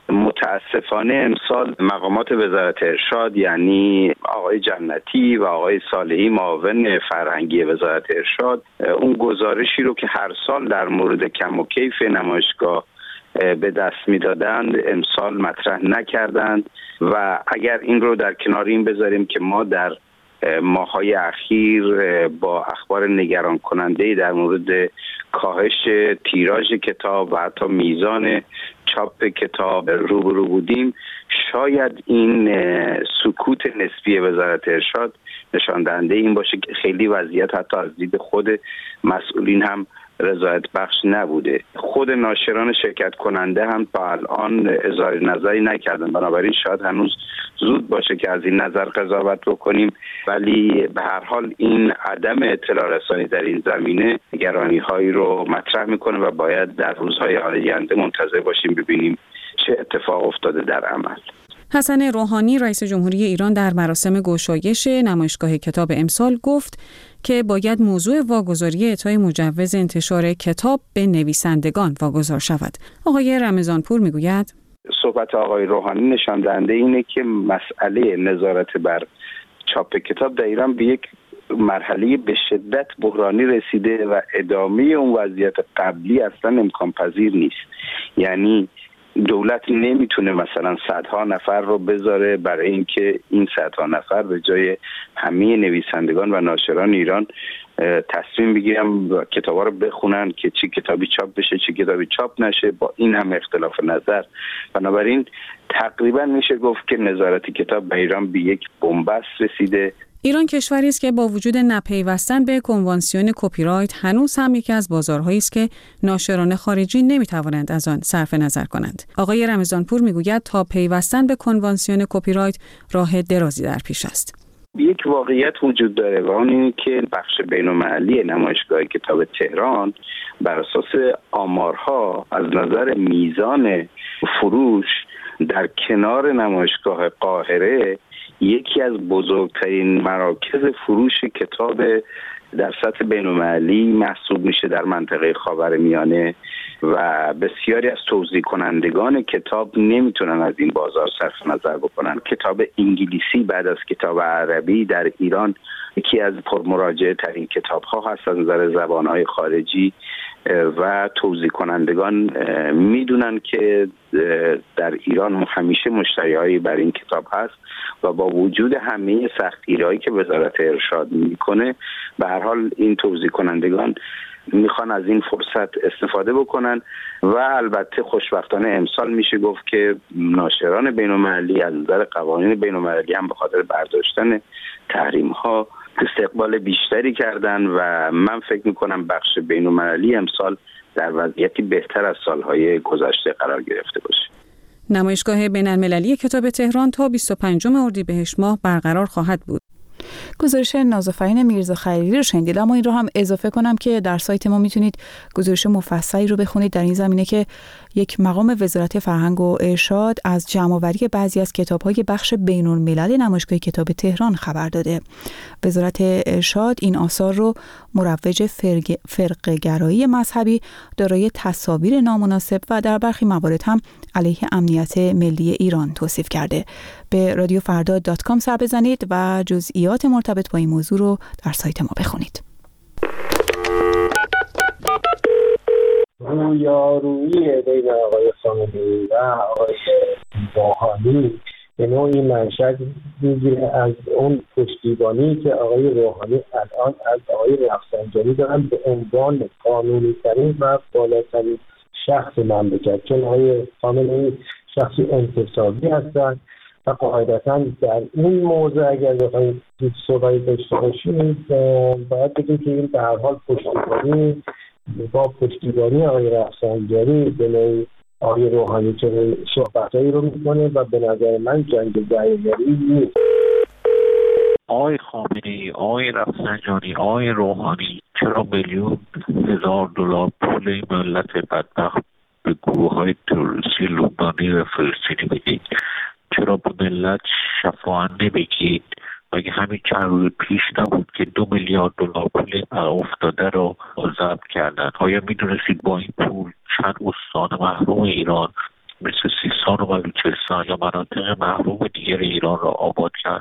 S21: متاسفانه امسال مقامات وزارت ارشاد یعنی آقای جنتی و آقای صالحی معاون فرهنگی وزارت ارشاد اون گزارشی رو که هر سال در مورد کم و کیف نمایشگاه به دست میدادند امسال مطرح نکردند و اگر این رو در کنار این بذاریم که ما در ماه‌های اخیر با اخبار نگران کننده در مورد کاهش تیراژ کتاب و حتی میزان چاپ کتاب روبرو بودیم، شاید این سکوت نسبی وزارت ارشاد نشان دهنده این باشه که خیلی وضعیت حتی از دید خود مسئولین هم رضایت بخش نبوده. خود ناشران شرکت کننده هم تا الان اظهار نظری نکردن، بنابراین شاید هنوز زود باشه که از این نظر قضاوت بکنیم، ولی به هر حال این عدم اطلاع رسانی در این زمینه نگرانی هایی رو مطرح میکنه و باید در روزهای آینده منتظر باشیم ببینیم چه اتفاق افتاده در عمل.
S20: حسن روحانی رئیس جمهوری ایران در مراسم گشایش نمایشگاه کتاب امسال گفت که باید موضوع واگذاری اعطای مجوز انتشار کتاب به نویسندگان واگذار شود. آقای رمضانپور میگوید
S21: صحبت آقای روحانی نشان دهنده اینه که مسئله نظارت بر چاپ کتاب در ایران به یک مرحله به شدت بحرانی رسیده و ادامه اون وضعیت قبلی اصلا امکان پذیر نیست. یعنی دولت نمیتونه مثلا صدها نفر رو بذاره برای اینکه این صدها نفر به جای همه نویسندگان و ناشران ایران تصمیم بگیرن و کتابا رو بخونن که چه کتابی چاپ بشه چه کتابی چاپ نشه با این هم اختلاف نظر. بنابراین تقریبا میشه گفت که نظارت کتاب به ایران به یک بنبست رسیده.
S20: ایران کشوری است که با وجود نپیوستن به کنوانسیون کپی رایت هنوز هم یکی از بازارهایی است که ناشران خارجی نمیتوانند از آن صرف نظر کنند. آقای رمضانپور میگوید تا پیوستن به کنوانسیون کپی رایت راه درازی در پیش است.
S21: یک واقعیت وجود داره و اون اینه که بخش بین‌المللی نمایشگاه کتاب تهران بر اساس آمارها از نظر میزان فروش در کنار نمایشگاه قاهره یکی از بزرگترین مراکز فروش کتاب در سطح بین‌المللی محسوب میشه در منطقه خاورمیانه و بسیاری از توزیع کنندگان کتاب نمیتونن از این بازار صرف نظر بکنن. کتاب انگلیسی بعد از کتاب عربی در ایران یکی از پرمراجعه ترین کتاب ها هست از نظر زبان های خارجی و توزیع کنندگان میدونن که در ایران همیشه مشتریایی بر این کتاب هست و با وجود همه سختگیری‌هایی که وزارت ارشاد میکنه به هر حال این توزیع کنندگان میخوان از این فرصت استفاده بکنن و البته خوشبختانه امسال میشه گفت که ناشران بین‌المللی از نظر قوانین بین‌المللی هم به خاطر برداشتن تحریم ها استقبال بیشتری کردن و من فکر میکنم بخش بین‌المللی امسال در وضعیتی بهتر از سالهای گذشته قرار گرفته باشه.
S20: نمایشگاه بین‌المللی کتاب تهران تا بیست و پنجم اردیبهشت ماه برقرار خواهد بود.
S1: گزارش نازافرین میرزا خلیلی رو شنیدید، اما این رو هم اضافه کنم که در سایت ما میتونید گزارش مفصلی رو بخونید در این زمینه که یک مقام وزارت فرهنگ و ارشاد از جمع‌آوری بعضی از کتاب‌های بخش بین‌الملل نمایشگاه کتاب تهران خبر داده. وزارت ارشاد این آثار رو مروج فرقه‌گرایی مذهبی، دارای تصاویر نامناسب و در برخی موارد هم علیه امنیت ملی ایران توصیف کرده. به رادیو فردا دات کام سر بزنید و جزئیات مرتبط با این موضوع رو در سایت ما بخونید.
S2: رویارویی بین آقای خامنه‌ای و آقای روحانی به نوعی منشأ میگیره از اون پشتیبانی که آقای روحانی الان از آقای رفسنجانی دارن به عنوان قانونی ترین و بالاترین شخص مملکت، چون آقای خامنه‌ای شخصی انتصابی هستن و قاعدتا در این موضوع اگر بخوایم صحبتی داشته باشیم باید بگیم که این به هر حال پشتیبانی با پشتیبانی آقای رفسنجانی به نوعی آقای روحانی چه صحبتایی رو میکنه و به نظر من جنگ دعیاری نیست.
S22: آقای خامنه‌ای، آقای رفسنجانی، آقای روحانی چرا میلیون هزار دلار پول ملت بدبخت به گروه های تروریستی لبنانی و فلسطینی میدید؟ چرا به ملت شفاهن نمیگید؟ مگه همین چند روز پیش نبود که دو میلیارد دلار پول افتاده رو ضبط کردن؟ آیا میدونستید با این پول چند استان محروم ایران مثل سیستان و بلوچستان یا مناطق محروم دیگر ایران را آباد کرد؟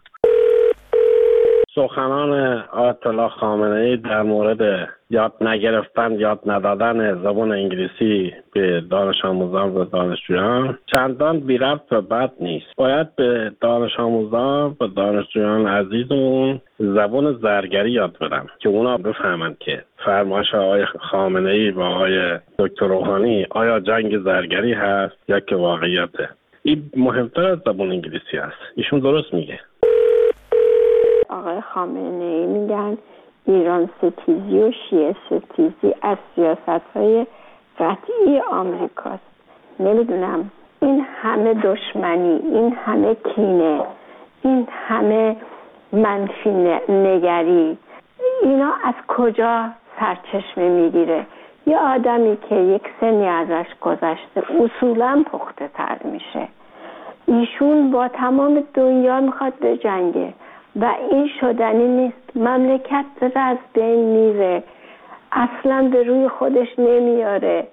S23: سخنان آیت الله خامنه‌ای در مورد یاد نگرفتن، یاد ندادن زبان انگلیسی به دانش آموزان و دانشجویان چندان بی ربط و بد نیست. باید به دانش آموزان و دانشجویان عزیزمون زبان زرگری یاد بدن که اونا بفهمند که فرمایش آقای خامنه‌ای و آقای دکتر روحانی آیا جنگ زرگری هست یا که واقعیته. این مهمتر از زبان انگلیسی است. ایشون درست میگه.
S24: آقای خامنه‌ای میگن ایران ستیزی و شیعه ستیزی از سیاست‌های قطعی آمریکاست. نمیدونم این همه دشمنی، این همه کینه، این همه منفی نگری، اینا از کجا سرچشمه میگیره؟ یه آدمی که یک سنی ازش گذشته اصولاً پخته تر میشه. ایشون با تمام دنیا میخواد به جنگه و این شدنی نیست. مملکت داره از بین میره، اصلا به روی خودش نمیاره.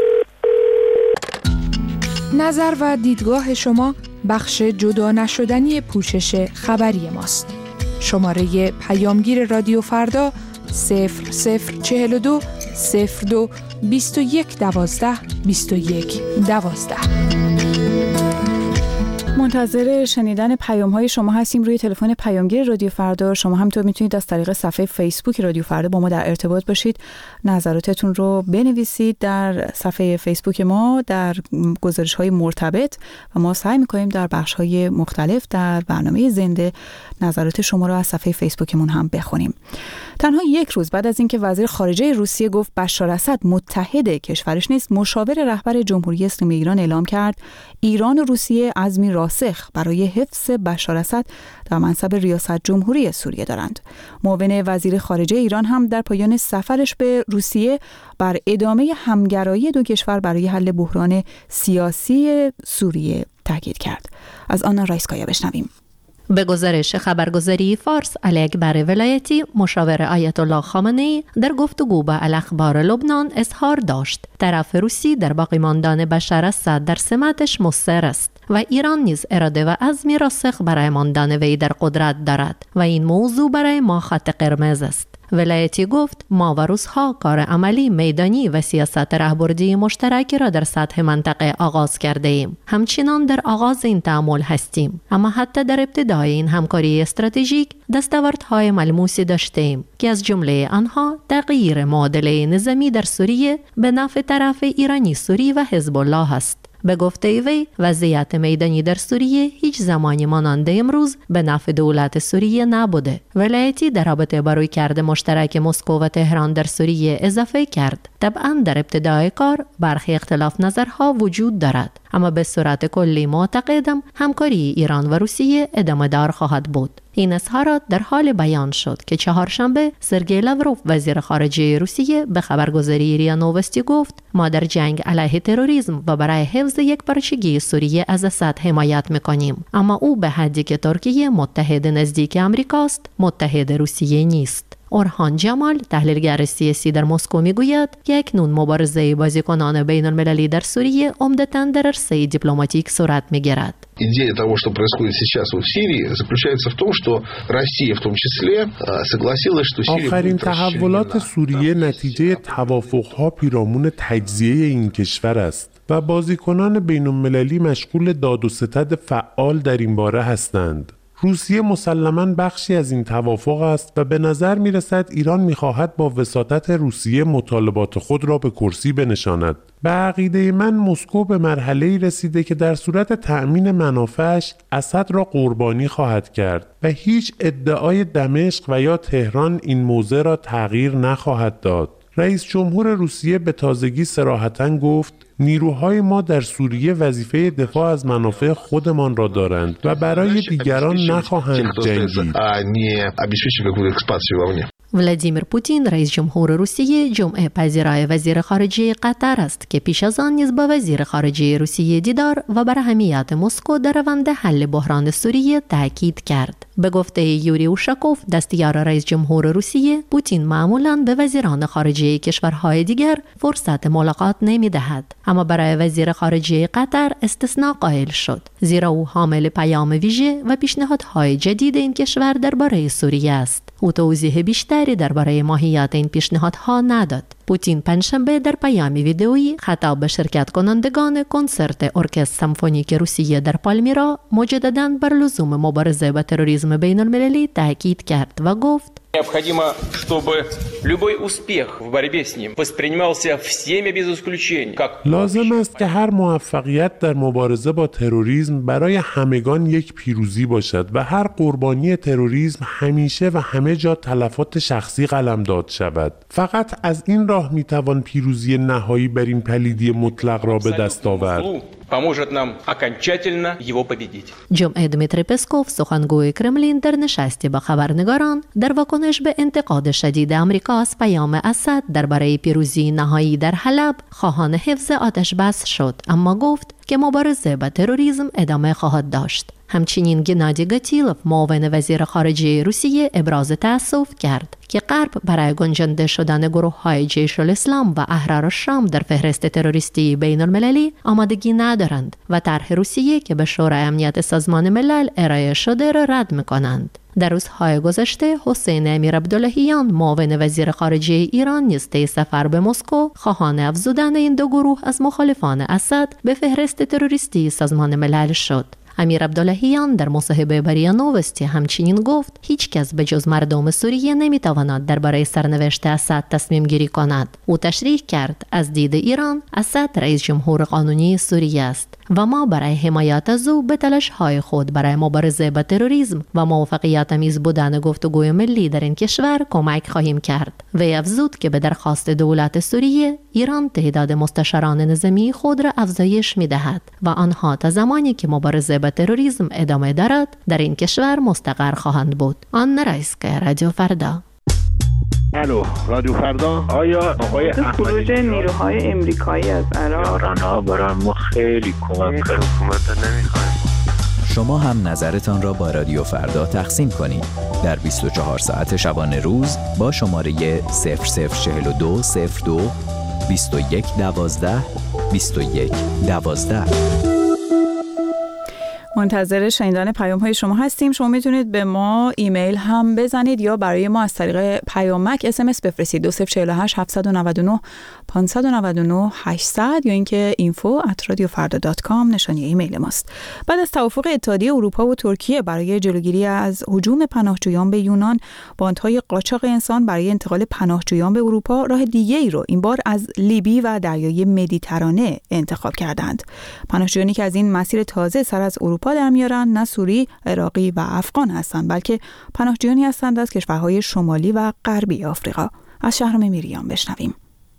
S25: نظر و دیدگاه شما بخش جدا نشدنی پوشش خبری ماست. شماره پیامگیر رادیو فردا صفر صفر چهل و دو صفر دو بیست و یک دوازده بیست و یک دوازده.
S1: منتظر شنیدن پیام‌های شما هستیم روی تلفن پیامگیر رادیو فردا. شما همینطور میتونید از طریق صفحه فیسبوک رادیو فردا با ما در ارتباط باشید. نظراتتون رو بنویسید در صفحه فیسبوک ما در گزارش‌های مرتبط و ما سعی می‌کنیم در بخش‌های مختلف در برنامه زنده نظرات شما رو از صفحه فیسبوکمون هم بخونیم. تنها یک روز بعد از اینکه وزیر خارجه روسیه گفت بشار اسد متحد کشورش نیست، مشاور رهبر جمهوری اسلامی ایران اعلام کرد ایران و روسیه عزمی راسخ برای حفظ بشار اسد در منصب ریاست جمهوری سوریه دارند. معاون وزیر خارجه ایران هم در پایان سفرش به روسیه بر ادامه همگرایی دو کشور برای حل بحران سیاسی سوریه تاکید کرد. از آنا رایسکایا بشنویم.
S3: به گزارش خبرگزاری فارس، علی اکبر ولایتی، مشاور آیت الله خامنه‌ای، در گفتگو با الاخبار لبنان اظهار داشت طرف روسی در باقی ماندن بشار اسد در سمتش مصر است و ایران نیز اراده و عزمی راسخ برای ماندن وی در قدرت دارد و این موضوع برای ما خط قرمز است. ولایتی گفت ما و روس‌ها کار عملی، میدانی و سیاست راهبردی مشترکی را در سطح منطقه آغاز کرده ایم. همچنان در آغاز این تعامل هستیم، اما حتی در ابتدای این همکاری استراتژیک دستاوردهای ملموسی داشته ایم که از جمله آنها تغییر معادله نظامی در سوریه به نفع طرف ایرانی سوری و حزب الله است. به گفته وی وضعیت میدانی در سوریه هیچ زمانی مانند امروز به نفع دولت سوریه نبوده. ولایتی در رابطه با رویکرد مشترک مسکو و تهران در سوریه اضافه کرد طبعا در ابتدای کار برخی اختلاف نظرها وجود دارد، اما به صورت کلی معتقدم همکاری ایران و روسیه ادامه دار خواهد بود. این اظهارات در حال بیان شد که چهارشنبه سرگئی لاوروف وزیر خارجه روسیه به خبرگزاری ریا نووستی گفت ما در جنگ علیه تروریسم و برای حفظ یکپارچگی سوریه از اسد حمایت میکنیم، اما او به حدی که ترکیه متحد نزدیک آمریکاست متحد روسیه نیست. اورهان جمال، تحلیلگر سیاسی در مسکو، میگوید که اکنون مبارزه بازیکنان بین المللی در سوریه عمدتاً در عرصه دیپلماتیک صورت میگیرد.
S4: Идея того, что происходит сейчас в Сирии, заключается в том, что Россия в том числе согласилась, что Сирия
S7: آخرین تحولات سوریه نتیجه توافق‌ها پیرامون تجزیه این کشور است و بازیکنان بین المللی مشغول داد و ستد فعال در این باره هستند. روسیه مسلماً بخشی از این توافق است و به نظر می رسد ایران می خواهد با وساطت روسیه مطالبات خود را به کرسی بنشاند. به عقیده من مسکو به مرحله‌ای رسیده که در صورت تأمین منافعش اسد را قربانی خواهد کرد و هیچ ادعای دمشق و یا تهران این موضع را تغییر نخواهد داد. رئیس جمهور روسیه به تازگی صراحتاً گفت نیروهای ما در سوریه وظیفه دفاع از منافع خودمان را دارند و برای دیگران نخواهند جنگید.
S3: ولادیمیر پوتین رئیس جمهور روسیه جمعه پذیرای وزیر خارجه قطر است که پیش از آن نیز با وزیر خارجه روسیه دیدار و بر اهمیت مسکو در روند حل بحران سوریه تاکید کرد. به گفته یوری اوشاکوف دستیار رئیس جمهور روسیه، پوتین معمولاً به وزیران خارجه کشورهای دیگر فرصت ملاقات نمی‌دهد، اما برای وزیر خارجه قطر استثناء قائل شد، زیرا او حامل پیام ویژه و پیشنهادهای جدید این کشور درباره سوریه است. او توضیح بیشتری درباره ماهیت این پیشنهادها نداد. پوتین پنجشنبه در پیامی ویدئویی خطاب به شرکت کنندگان کنسرت ارکستر سمفونیک روسیه در پالمیرا مجدداً بر لزوم مبارزه با تروریسم بین المللی تاکید کرد و گفت
S8: необходимо, чтобы любой успех в борьбе с ним воспринимался всеми без исключения.
S7: لازم است که هر موفقیت در مبارزه با تروریسم برای همگان یک پیروزی باشد و هر قربانی تروریسم همیشه و همه جا تلفات شخصی قلمداد شود. فقط از این راه میتوان پیروزی نهایی بر این پلیدی مطلق را به دست آورد.
S8: поможет нам окончательно его победить.
S3: جمعه دمیتری پسکوف سخنگوی کرملین در نشستی با خبرنگاران در واکنش به انتقاد شدید آمریکا از پیام اسد درباره پیروزی نهایی در حلب خواهان حفظ آتش بس شد، اما گفت که مبارزه با تروریسم ادامه خواهد داشت. همچنین گنادی گاتیلوف معاون وزیر خارجه روسیه ابراز تأسف کرد که غرب برای گنجانده شدن گروه‌های جیش الاسلام و احرار الشام در فهرست تروریستی بین المللی آمادگی ندارند و طرح روسیه که به شورای امنیت سازمان ملل ارائه شده را رد می‌کنند. در روزهای گذشته حسین امیر عبداللهیان معاون وزیر خارجه ایران نیز طی سفر به مسکو خواهان افزودن این دو گروه از مخالفان اسد به فهرست تروریستی سازمان ملل شد. امیر عبداللهیان در مصاحبه برای نوستی همچنین گفت هیچ کس به جز مردم سوریه نمیتواند درباره سرنوشت اسد تصمیم گیری کند. او تشریح کرد از دید ایران اسد رئیس جمهور قانونی سوریه است و ما برای حمایت از او به تلاش‌های خود برای مبارزه با تروریسم و موفقیت‌آمیز بودن گفتگوی ملی در این کشور کمک خواهیم کرد. وی افزود که به درخواست دولت سوریه ایران تعداد مستشاران نظامی خود را افزایش می‌دهد و آنها تا زمانی که مبارزه با تروریسم ادامه دارد در این کشور مستقر خواهند بود. آن رئیس‌گاه رادیو فردا.
S23: الو رادیو فردا. آیا آقای
S5: خروج نیروهای امریکایی از عراق
S22: یاران‌ها برای ما خیلی کمک کرد. حکومت نمی‌خوایم.
S9: شما هم نظرتان را با رادیو فردا تقسیم کنید در بیست و چهار ساعت شبانه روز با شماره صفر صفر چهل و دو صفر دو بیست و یک دوازده بیست و یک دوازده.
S1: منتظر شنیدن پیام های شما هستیم. شما میتونید به ما ایمیل هم بزنید یا برای ما از طریق پیامک اس ام اس بفرستید دو صفر چهل و هشت هفتصد و نود و نه پانصد و نود و نه هشتصد یا اینکه اینفو ات رادیو فردا دات کام نشانی ایمیل ماست. بعد از توافق اتحادیه اروپا و ترکیه برای جلوگیری از هجوم پناهجویان به یونان، باندهای قاچاق انسان برای انتقال پناهجویان به اروپا راه دیگه‌ای رو این بار از لیبی و دریای مدیترانه انتخاب کردند. پناهجویانی که از این مسیر تازه سر از اروپا در میارن نه سوری، عراقی و افغان هستند، بلکه پناهجویانی هستند از کشورهای شمالی و غربی آفریقا. از شهرام میریان بشنویم.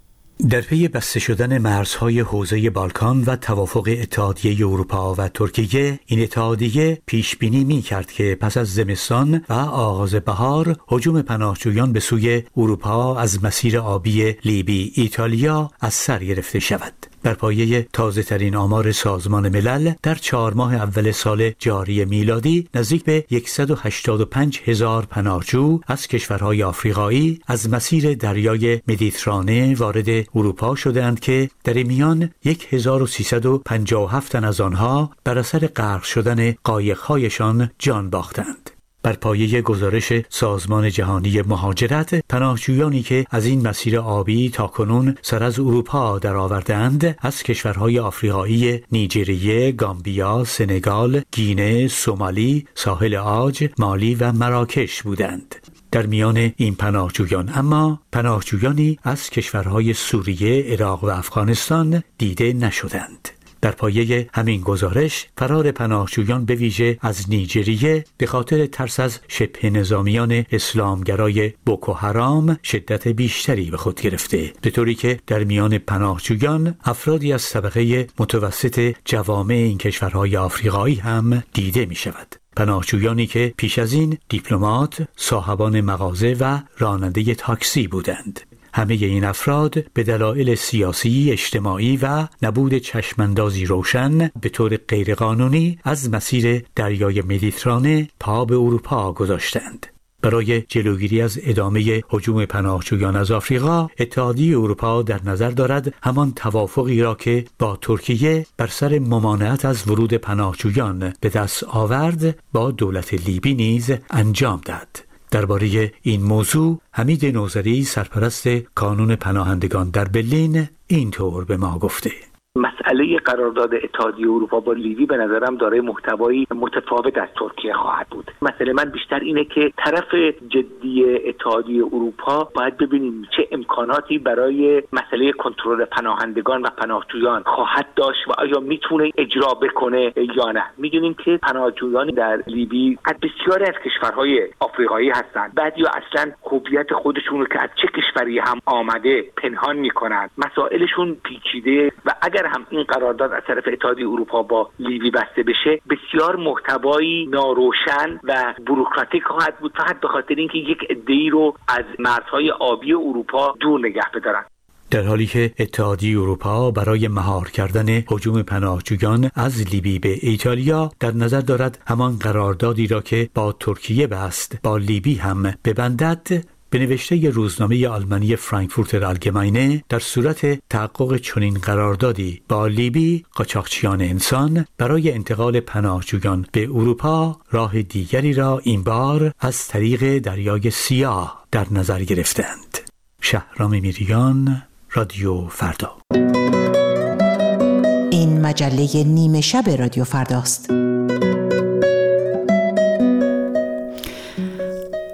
S10: در پی بسته شدن مرزهای حوزه بالکان و توافق اتحادیه اروپا و ترکیه، این اتحادیه پیش بینی می کرد که پس از زمستان و آغاز بهار هجوم پناهجویان به سوی اروپا از مسیر آبی لیبی ایتالیا از سر گرفته شود. بر پایه تازه ترین آمار سازمان ملل در چهار ماه اول سال جاری میلادی نزدیک به صد و هشتاد و پنج هزار پناهجو از کشورهای آفریقایی از مسیر دریای مدیترانه وارد اروپا شدند که در میان هزار و سیصد و پنجاه و هفت تن از آنها بر اثر غرق شدن قایق‌هایشان جان باختند. بر پایه گزارش سازمان جهانی مهاجرت، پناهجویانی که از این مسیر آبی تاکنون سر از اروپا درآوردند از کشورهای آفریقایی نیجریه، گامبیا، سنگال، گینه، سومالی، ساحل عاج، مالی و مراکش بودند. در میان این پناهجویان اما پناهجویانی از کشورهای سوریه، عراق و افغانستان دیده نشدند. در پایه همین گزارش فرار پناهجویان به ویژه از نیجریه به خاطر ترس از شبه نظامیان اسلامگرای بوکو حرام شدت بیشتری به خود گرفته، به طوری که در میان پناهجویان افرادی از طبقه متوسط جوامع این کشورهای آفریقایی هم دیده می شود. پناهجویانی که پیش از این دیپلمات، صاحبان مغازه و راننده تاکسی بودند. همه این افراد به دلایل سیاسی، اجتماعی و نبود چشماندازی روشن به طور غیرقانونی از مسیر دریای مدیترانه پا به اروپا گذاشتند. برای جلوگیری از ادامه هجوم پناهجویان از آفریقا، اتحادیه اروپا در نظر دارد همان توافقی را که با ترکیه بر سر ممانعت از ورود پناهجویان به دست آورد با دولت لیبی نیز انجام داد. درباره این موضوع حمید نوذری، سرپرست کانون پناهندگان در برلین، اینطور به ما گفته:
S11: مسئله قرارداد اتحادیه اروپا با لیبی به نظرم دارای محتوایی متفاوت از ترکیه خواهد بود. مسئله من بیشتر اینه که طرف جدی اتحادیه اروپا باید ببینیم چه امکاناتی برای مسئله کنترل پناهندگان و پناهجویان خواهد داشت و آیا میتونه اجرا بکنه یا نه. میدونیم که پناهجویان در لیبی از بسیاری از کشورهای آفریقایی هستند. بعضیا اصلا هویت خودشون رو که از چه کشوری هم آمده پنهان میکنن. مسائلشون پیچیده و اگر هم این قرارداد از طرف اتحادیه اروپا با لیبی بسته بشه بسیار محتوایی ناروشن و بوروکراتیک خواهد بود، فقط به خاطر اینکه یک عده‌ای رو از مرزهای آبی اروپا دور نگه بدارن.
S10: در حالی که اتحادیه اروپا برای مهار کردن هجوم پناهجویان از لیبی به ایتالیا در نظر دارد همان قراردادی را که با ترکیه بست با لیبی هم ببندد، به نوشته روزنامه آلمانی فرانکفورتر آلگماینه، در صورت تحقق چنین قراردادی با لیبی، قاچاقچیان انسان برای انتقال پناهجویان به اروپا راه دیگری را این بار از طریق دریای سیاه در نظر گرفتند. شهرام میریان، رادیو فردا.
S12: این مجله نیمه شب رادیو فرداست.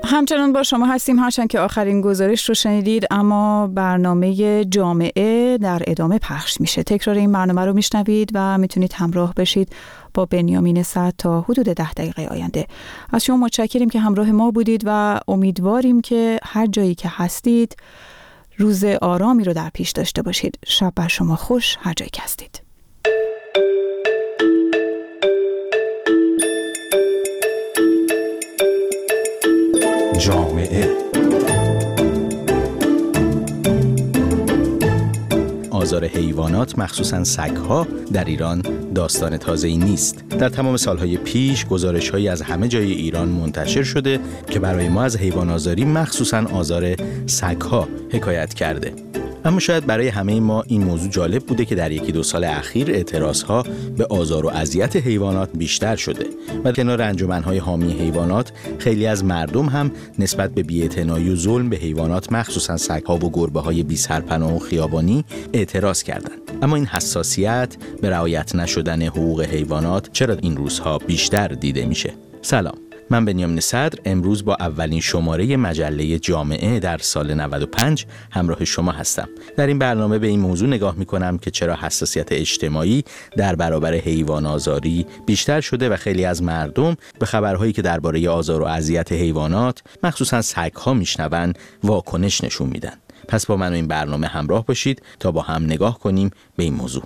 S1: همچنان با شما هستیم، هرچند که آخرین گزارش رو شنیدید، اما برنامه جامعه در ادامه پخش میشه. تکرار این برنامه رو میشنوید و میتونید همراه بشید با بنیامین سعد تا حدود ده دقیقه آینده. از شما متشکریم که همراه ما بودید و امیدواریم که هر جایی که هستید روز آرامی رو در پیش داشته باشید. شب بر شما خوش هر جایی که هستید.
S18: جامعه آزار حیوانات مخصوصاً سگ‌ها در ایران داستان تازه‌ای نیست. در تمام سالهای پیش گزارش‌هایی از همه جای ایران منتشر شده که برای ما از حیوان آزاری مخصوصاً آزار سگ‌ها حکایت کرده. اما شاید برای همه ما این موضوع جالب بوده که در یکی دو سال اخیر اعتراضها به آزار و اذیت حیوانات بیشتر شده و کنار انجمن‌های حامی حیوانات خیلی از مردم هم نسبت به بی‌اعتنایی و ظلم به حیوانات مخصوصاً سگ‌ها و گربه‌های بی‌سرپناه و خیابانی اعتراض کردند. اما این حساسیت به رعایت نشدن حقوق حیوانات چرا این روزها بیشتر دیده میشه؟ سلام، من بنیامین صدر امروز با اولین شماره مجله جامعه در سال نود و پنج همراه شما هستم. در این برنامه به این موضوع نگاه میکنم که چرا حساسیت اجتماعی در برابر حیوان آزاری بیشتر شده و خیلی از مردم به خبرهایی که درباره آزار و اذیت حیوانات مخصوصا سگ‌ها میشنون واکنش نشون میدن. پس با من و این برنامه همراه باشید تا با هم نگاه کنیم به این موضوع.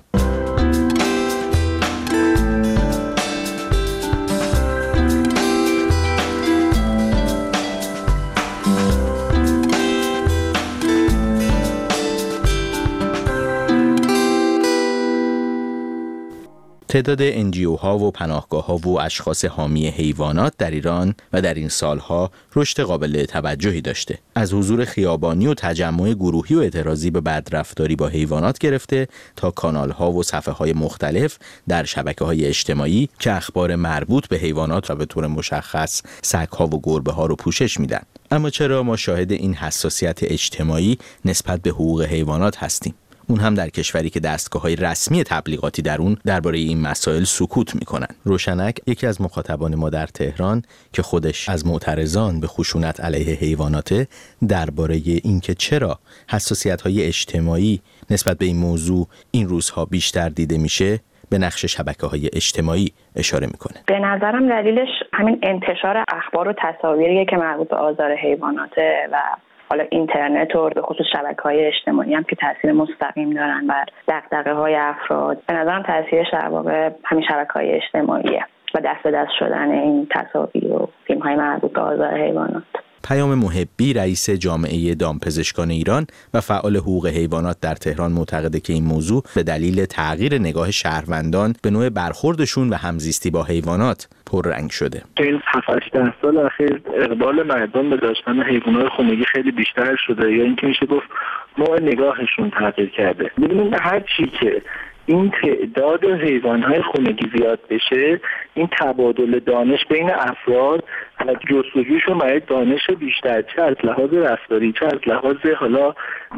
S18: تعداد ان جی او ها و پناهگاه ها و اشخاص حامی حیوانات در ایران و در این سالها رشد قابل توجهی داشته. از حضور خیابانی و تجمع گروهی و اعتراضی به بدرفتاری با حیوانات گرفته تا کانال ها و صفحه های مختلف در شبکه های اجتماعی که اخبار مربوط به حیوانات را به طور مشخص سگ ها و گربه ها رو پوشش میدن. اما چرا ما شاهد این حساسیت اجتماعی نسبت به حقوق حیوانات هستیم؟ اون هم در کشوری که دستگاه‌های رسمی تبلیغاتی در اون درباره این مسائل سکوت میکنن. روشنک، یکی از مخاطبان ما در تهران که خودش از معترضان به خشونت علیه حیواناته، درباره اینکه چرا حساسیت‌های اجتماعی نسبت به این موضوع این روزها بیشتر دیده میشه، به نقش شبکه‌های اجتماعی اشاره میکنه.
S12: به نظرم دلیلش همین انتشار اخبار و تصاویریه که مربوط به آزار حیواناته و حالا اینترنت و به خصوص شبکه‌های اجتماعی هم که تاثیر مستقیم دارن بر دغدغه‌های افراد. به نظرم تاثیرش در واقع همین شبکه‌های اجتماعیه و دست به دست شدن این تصاویر و فیلم‌های مربوط به آزار حیوانات.
S18: پیام محبی، رئیس جامعه دامپزشکان ایران و فعال حقوق حیوانات در تهران، معتقده که این موضوع به دلیل تغییر نگاه شهروندان به نوع برخوردشون و همزیستی با حیوانات پررنگ شده.
S13: این هفت هشت سال اخیر اقبال مردم به داشتن حیوانات خونگی خیلی بیشتر شده، یا اینکه میشه گفت نوع نگاهشون تغییر کرده. ببینید هر چی که این تعداد حیوانات خونگی زیاد بشه، این تبادل دانش بین افراد و جستجوشون برای دانش بیشتر، چه از لحاظ رفتاری چه از لحاظ حالا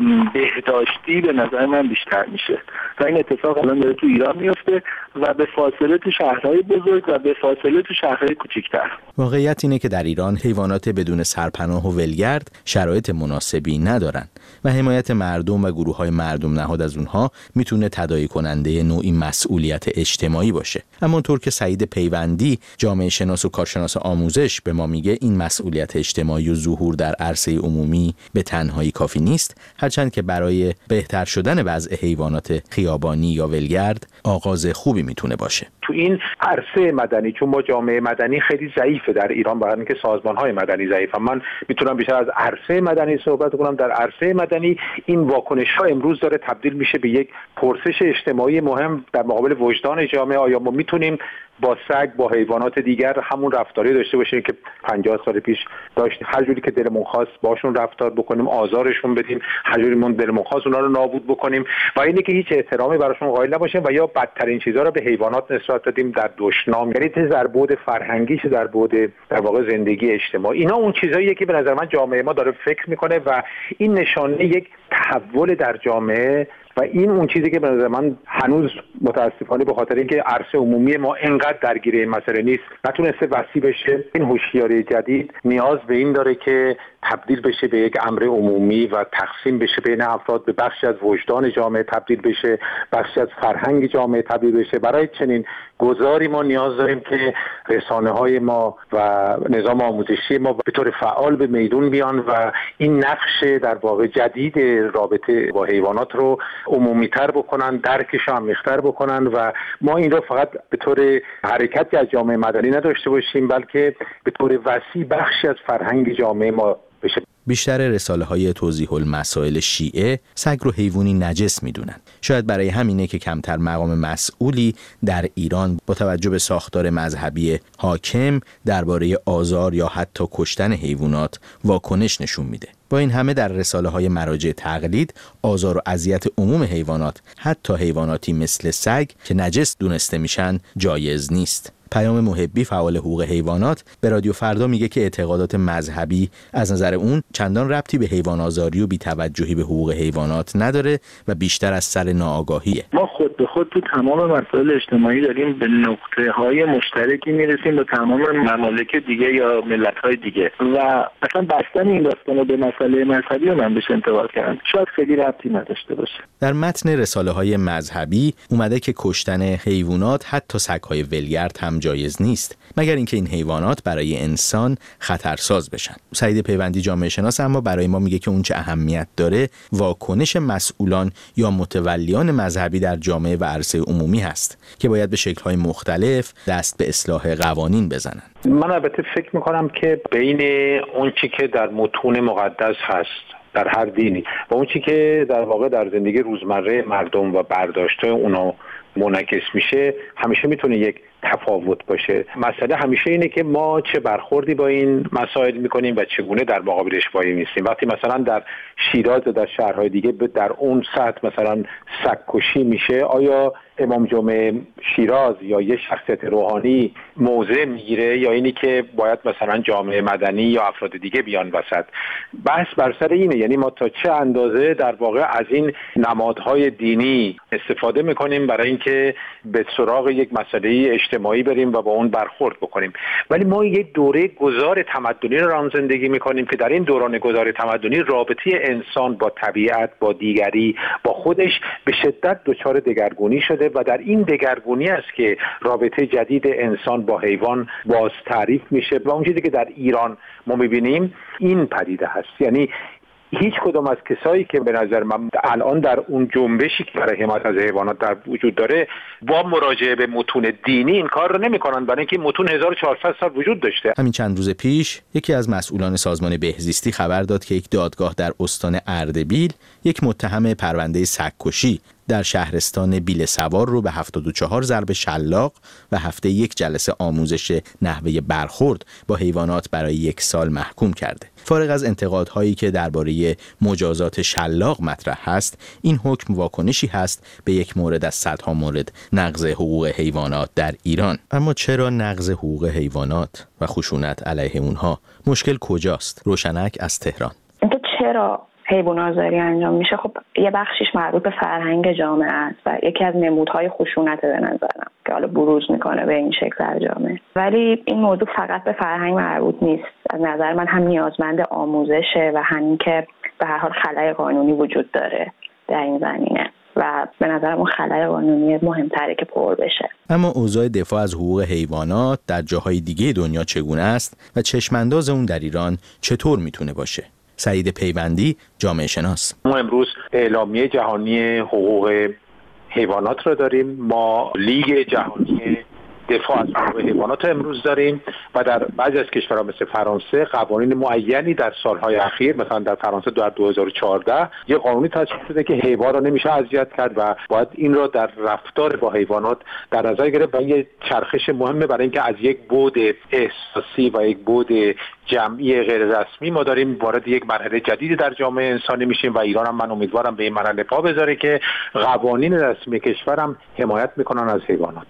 S13: بهداشتی، به نظر من بیشتر میشه و این اتفاق الان داره تو ایران میفته و به فاصله تو شهرهای بزرگ و به فاصله تو شهرهای کوچیک‌تر.
S18: واقعیت اینه که در ایران حیوانات بدون سرپناه و ولگرد شرایط مناسبی ندارن و حمایت مردم و گروه‌های مردم نهاد از اونها میتونه تداعی کننده نوعی مسئولیت اجتماعی باشه. اما طور که سعید پیوندی، جامعه شناس و کارشناس آموزش، به ما میگه، این مسئولیت اجتماعی و ظهور در عرصه عمومی به تنهایی کافی نیست، هرچند که برای بهتر شدن وضع حیوانات خیابانی یا ولگرد آغاز خوبی میتونه باشه.
S6: تو این عرصه مدنی، چون ما جامعه مدنی خیلی ضعیفه در ایران، برای اینکه سازمان‌های مدنی ضعیفن، من میتونم بیشتر از عرصه مدنی صحبت کنم. در عرصه مدنی این واکنش‌ها امروز داره تبدیل میشه به یک پرسش اجتماعی مهم در مقابل وجدان جامعه. آیا ما میتونیم با سگ، با حیوانات دیگر همون رفتاری داشته باشیم که پنجاه سال پیش داشتیم؟ هر جوری که دلمون خواست باشون رفتار بکنیم، آزارشون بدیم، هر جوری من دلمون خواست اونا رو نابود بکنیم و اینه که هیچ احترامی براشون قائل نباشیم و یا بدترین چیزا رو به حیوانات نسبت بدیم در دشنام، یعنی در بعد فرهنگی، در بعد در واقع زندگی اجتماعی. اینا اون چیزاییه که به نظر من جامعه ما داره فکر میکنه و این نشانه یک تحول در جامعه و این اون چیزی که به نظر من هنوز متاسفانه به خاطر اینکه عرصه عمومی ما انقدر درگیر این مسئله نیست نتونسته وسیع بشه. این هوشیاری جدید نیاز به این داره که تبدیل بشه به یک امر عمومی و تقسیم بشه بین افراد، به بخشی از وجدان جامعه تبدیل بشه، بخشی از فرهنگ جامعه تبدیل بشه. برای چنین گذاری ما نیاز داریم که رسانه‌های ما و نظام آموزشی ما به طور فعال به میدون بیان و این نقش در واقع جدید رابطه با حیوانات رو عمومی‌تر بکنن، درکش رو عمیق‌تر بکنن و ما این رو فقط به طور حرکتی از جامعه مدنی نداشته باشیم بلکه به طور وسیع بخشی از فرهنگ جامعه ما بشه.
S14: بیشتر رساله‌های توضیح المسائل شیعه سگ رو حیوانی نجس میدونن. شاید برای همینه که کمتر مقام مسئولی در ایران با توجه به ساختار مذهبی حاکم درباره آزار یا حتی کشتن حیوانات واکنش نشون میده. با این همه در رساله‌های مراجع تقلید آزار و اذیت عموم حیوانات، حتی حیواناتی مثل سگ که نجس دونسته میشن، جایز نیست. پیام محبی فعال حقوق حیوانات به رادیو فردا میگه که اعتقادات مذهبی از نظر اون چندان ربطی به حیوان آزاری و بی‌توجهی به حقوق حیوانات نداره و بیشتر از سر ناآگاهیه.
S13: ما خود به خود تو تمام مسائل اجتماعی داریم به نقطه‌های مشترکی میرسیم با تمام ممالک دیگه یا ملت‌های دیگه و اصلا بستن این داستانو به مسئله مذهبی رو من بهش انتقاد کردم. شاید خیلی ربطی نداشته باشه.
S14: در متن رساله‌های مذهبی اومده که کشتن حیوانات، حتی سگ‌های ولگرد هم جایز نیست مگر اینکه این حیوانات برای انسان خطرساز بشن. سعید پیوندی جامعه شناس اما برای ما میگه که اون چه اهمیت داره واکنش مسئولان یا متولیان مذهبی در جامعه و عرصه عمومی هست که باید به شکل‌های مختلف دست به اصلاح قوانین بزنن.
S6: من البته فکر میکنم که بین اون چی که در متون مقدس هست در هر دینی و اون چی که در واقع در زندگی روزمره مردم و برداشت‌های اونا منعکس میشه همیشه میتونه یک تفاوت باشه. مسئله همیشه اینه که ما چه برخوردی با این مسائل میکنیم و چگونه در مقابلش وای میستیم. وقتی مثلا در شیراز و در شهرهای دیگه در اون سطح مثلا سگ‌کشی میشه، آیا امام جمعه شیراز یا یه شخصیت روحانی موضع میگیره یا اینی که باید مثلا جامعه مدنی یا افراد دیگه بیان وسط؟ بحث بر سر اینه، یعنی ما تا چه اندازه در واقع از این نمادهای دینی استفاده میکنیم برای اینکه به سراغ یک مسئله اجتماعی بریم و با اون برخورد بکنیم. ولی ما یک دوره گذار تمدنی رو زندگی میکنیم که در این دوران گذار تمدنی رابطه انسان با طبیعت، با دیگری، با خودش به شدت دچار دگرگونی شده و در این دگرگونی است که رابطه جدید انسان با حیوان باز تعریف میشه و اون چیزی که در ایران ما میبینیم این پدیده هست. یعنی هیچ کدام از کسایی که به نظر من الان در اون جنبشی که برای حمایت از حیوانات در وجود داره با مراجعه به متون دینی این کار رو نمی‌کنن، برای اینکه متون هزار و چهارصد سال وجود داشته.
S14: همین چند روز پیش یکی از مسئولان سازمان بهزیستی خبر داد که یک دادگاه در استان اردبیل یک متهم پرونده سگ‌کشی در شهرستان بیل سوار رو به هفتاد و چهار ضرب شلاق و هفته یک جلسه آموزش نحوه برخورد با حیوانات برای یک سال محکوم کرده. فارغ از انتقادهایی که درباره مجازات شلاق مطرح هست، این حکم واکنشی هست به یک مورد از صدها مورد نقض حقوق حیوانات در ایران. اما چرا نقض حقوق حیوانات و خشونت علیه اونها؟ مشکل کجاست؟ روشنک از تهران.
S12: اینکه چرا حیوان آزاری انجام میشه، خب یه بخشیش مربوط به فرهنگ جامعه است و یکی از نمودهای خشونت به نظرم که حالا بروز میکنه به این شکل در جامعه. ولی این موضوع فقط به فرهنگ مربوط نیست. از نظر من هم نیازمند آموزشه و همین که به هر حال خلأ قانونی وجود داره در این زمینه و به نظرم اون خلأ قانونی مهمتره که پر بشه.
S14: اما اوضاع دفاع از حقوق حیوانات در جاهای دیگه دنیا چگونه است و چشمانداز اون در ایران چطور میتونه باشه؟ سعید پیوندی جامعه شناس.
S6: ما امروز اعلامیه جهانی حقوق حیوانات رو داریم، ما لیگ جهانی دفاع از حقوق حیوانات رو امروز داریم و در بعضی از کشورها مثل فرانسه قوانین معینی در سالهای اخیر، مثلا در فرانسه در دو هزار و چهارده یه قانونی تصویب شده که حیوان رو نمیشه اذیت کرد و باید این رو در رفتار با حیوانات در نظر گرفت و یه چرخش مهمه برای اینکه از یک بعد احساسی و یک بعد جمعی غیر رسمی ما داریم وارد یک مرحله جدیدی در جامعه انسانی میشیم و ایران هم من امیدوارم به این مرحله پا بذاره که قوانین رسمی کشورم حمایت میکنن از حیوانات.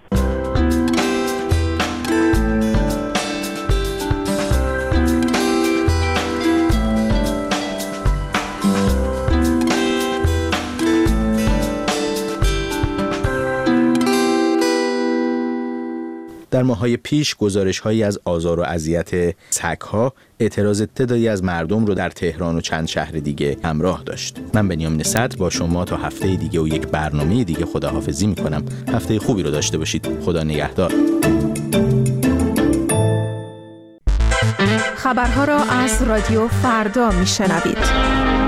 S14: در ماه‌های پیش گزارش‌هایی از آزار و اذیت سگ‌ها اعتراض تعدادی از مردم رو در تهران و چند شهر دیگه همراه داشت. من بنیامین صدر با شما تا هفته دیگه و یک برنامه دیگه خداحافظی می‌کنم. هفته خوبی رو داشته باشید. خدا نگهدار.
S25: خبرها را از رادیو فردا میشنوید.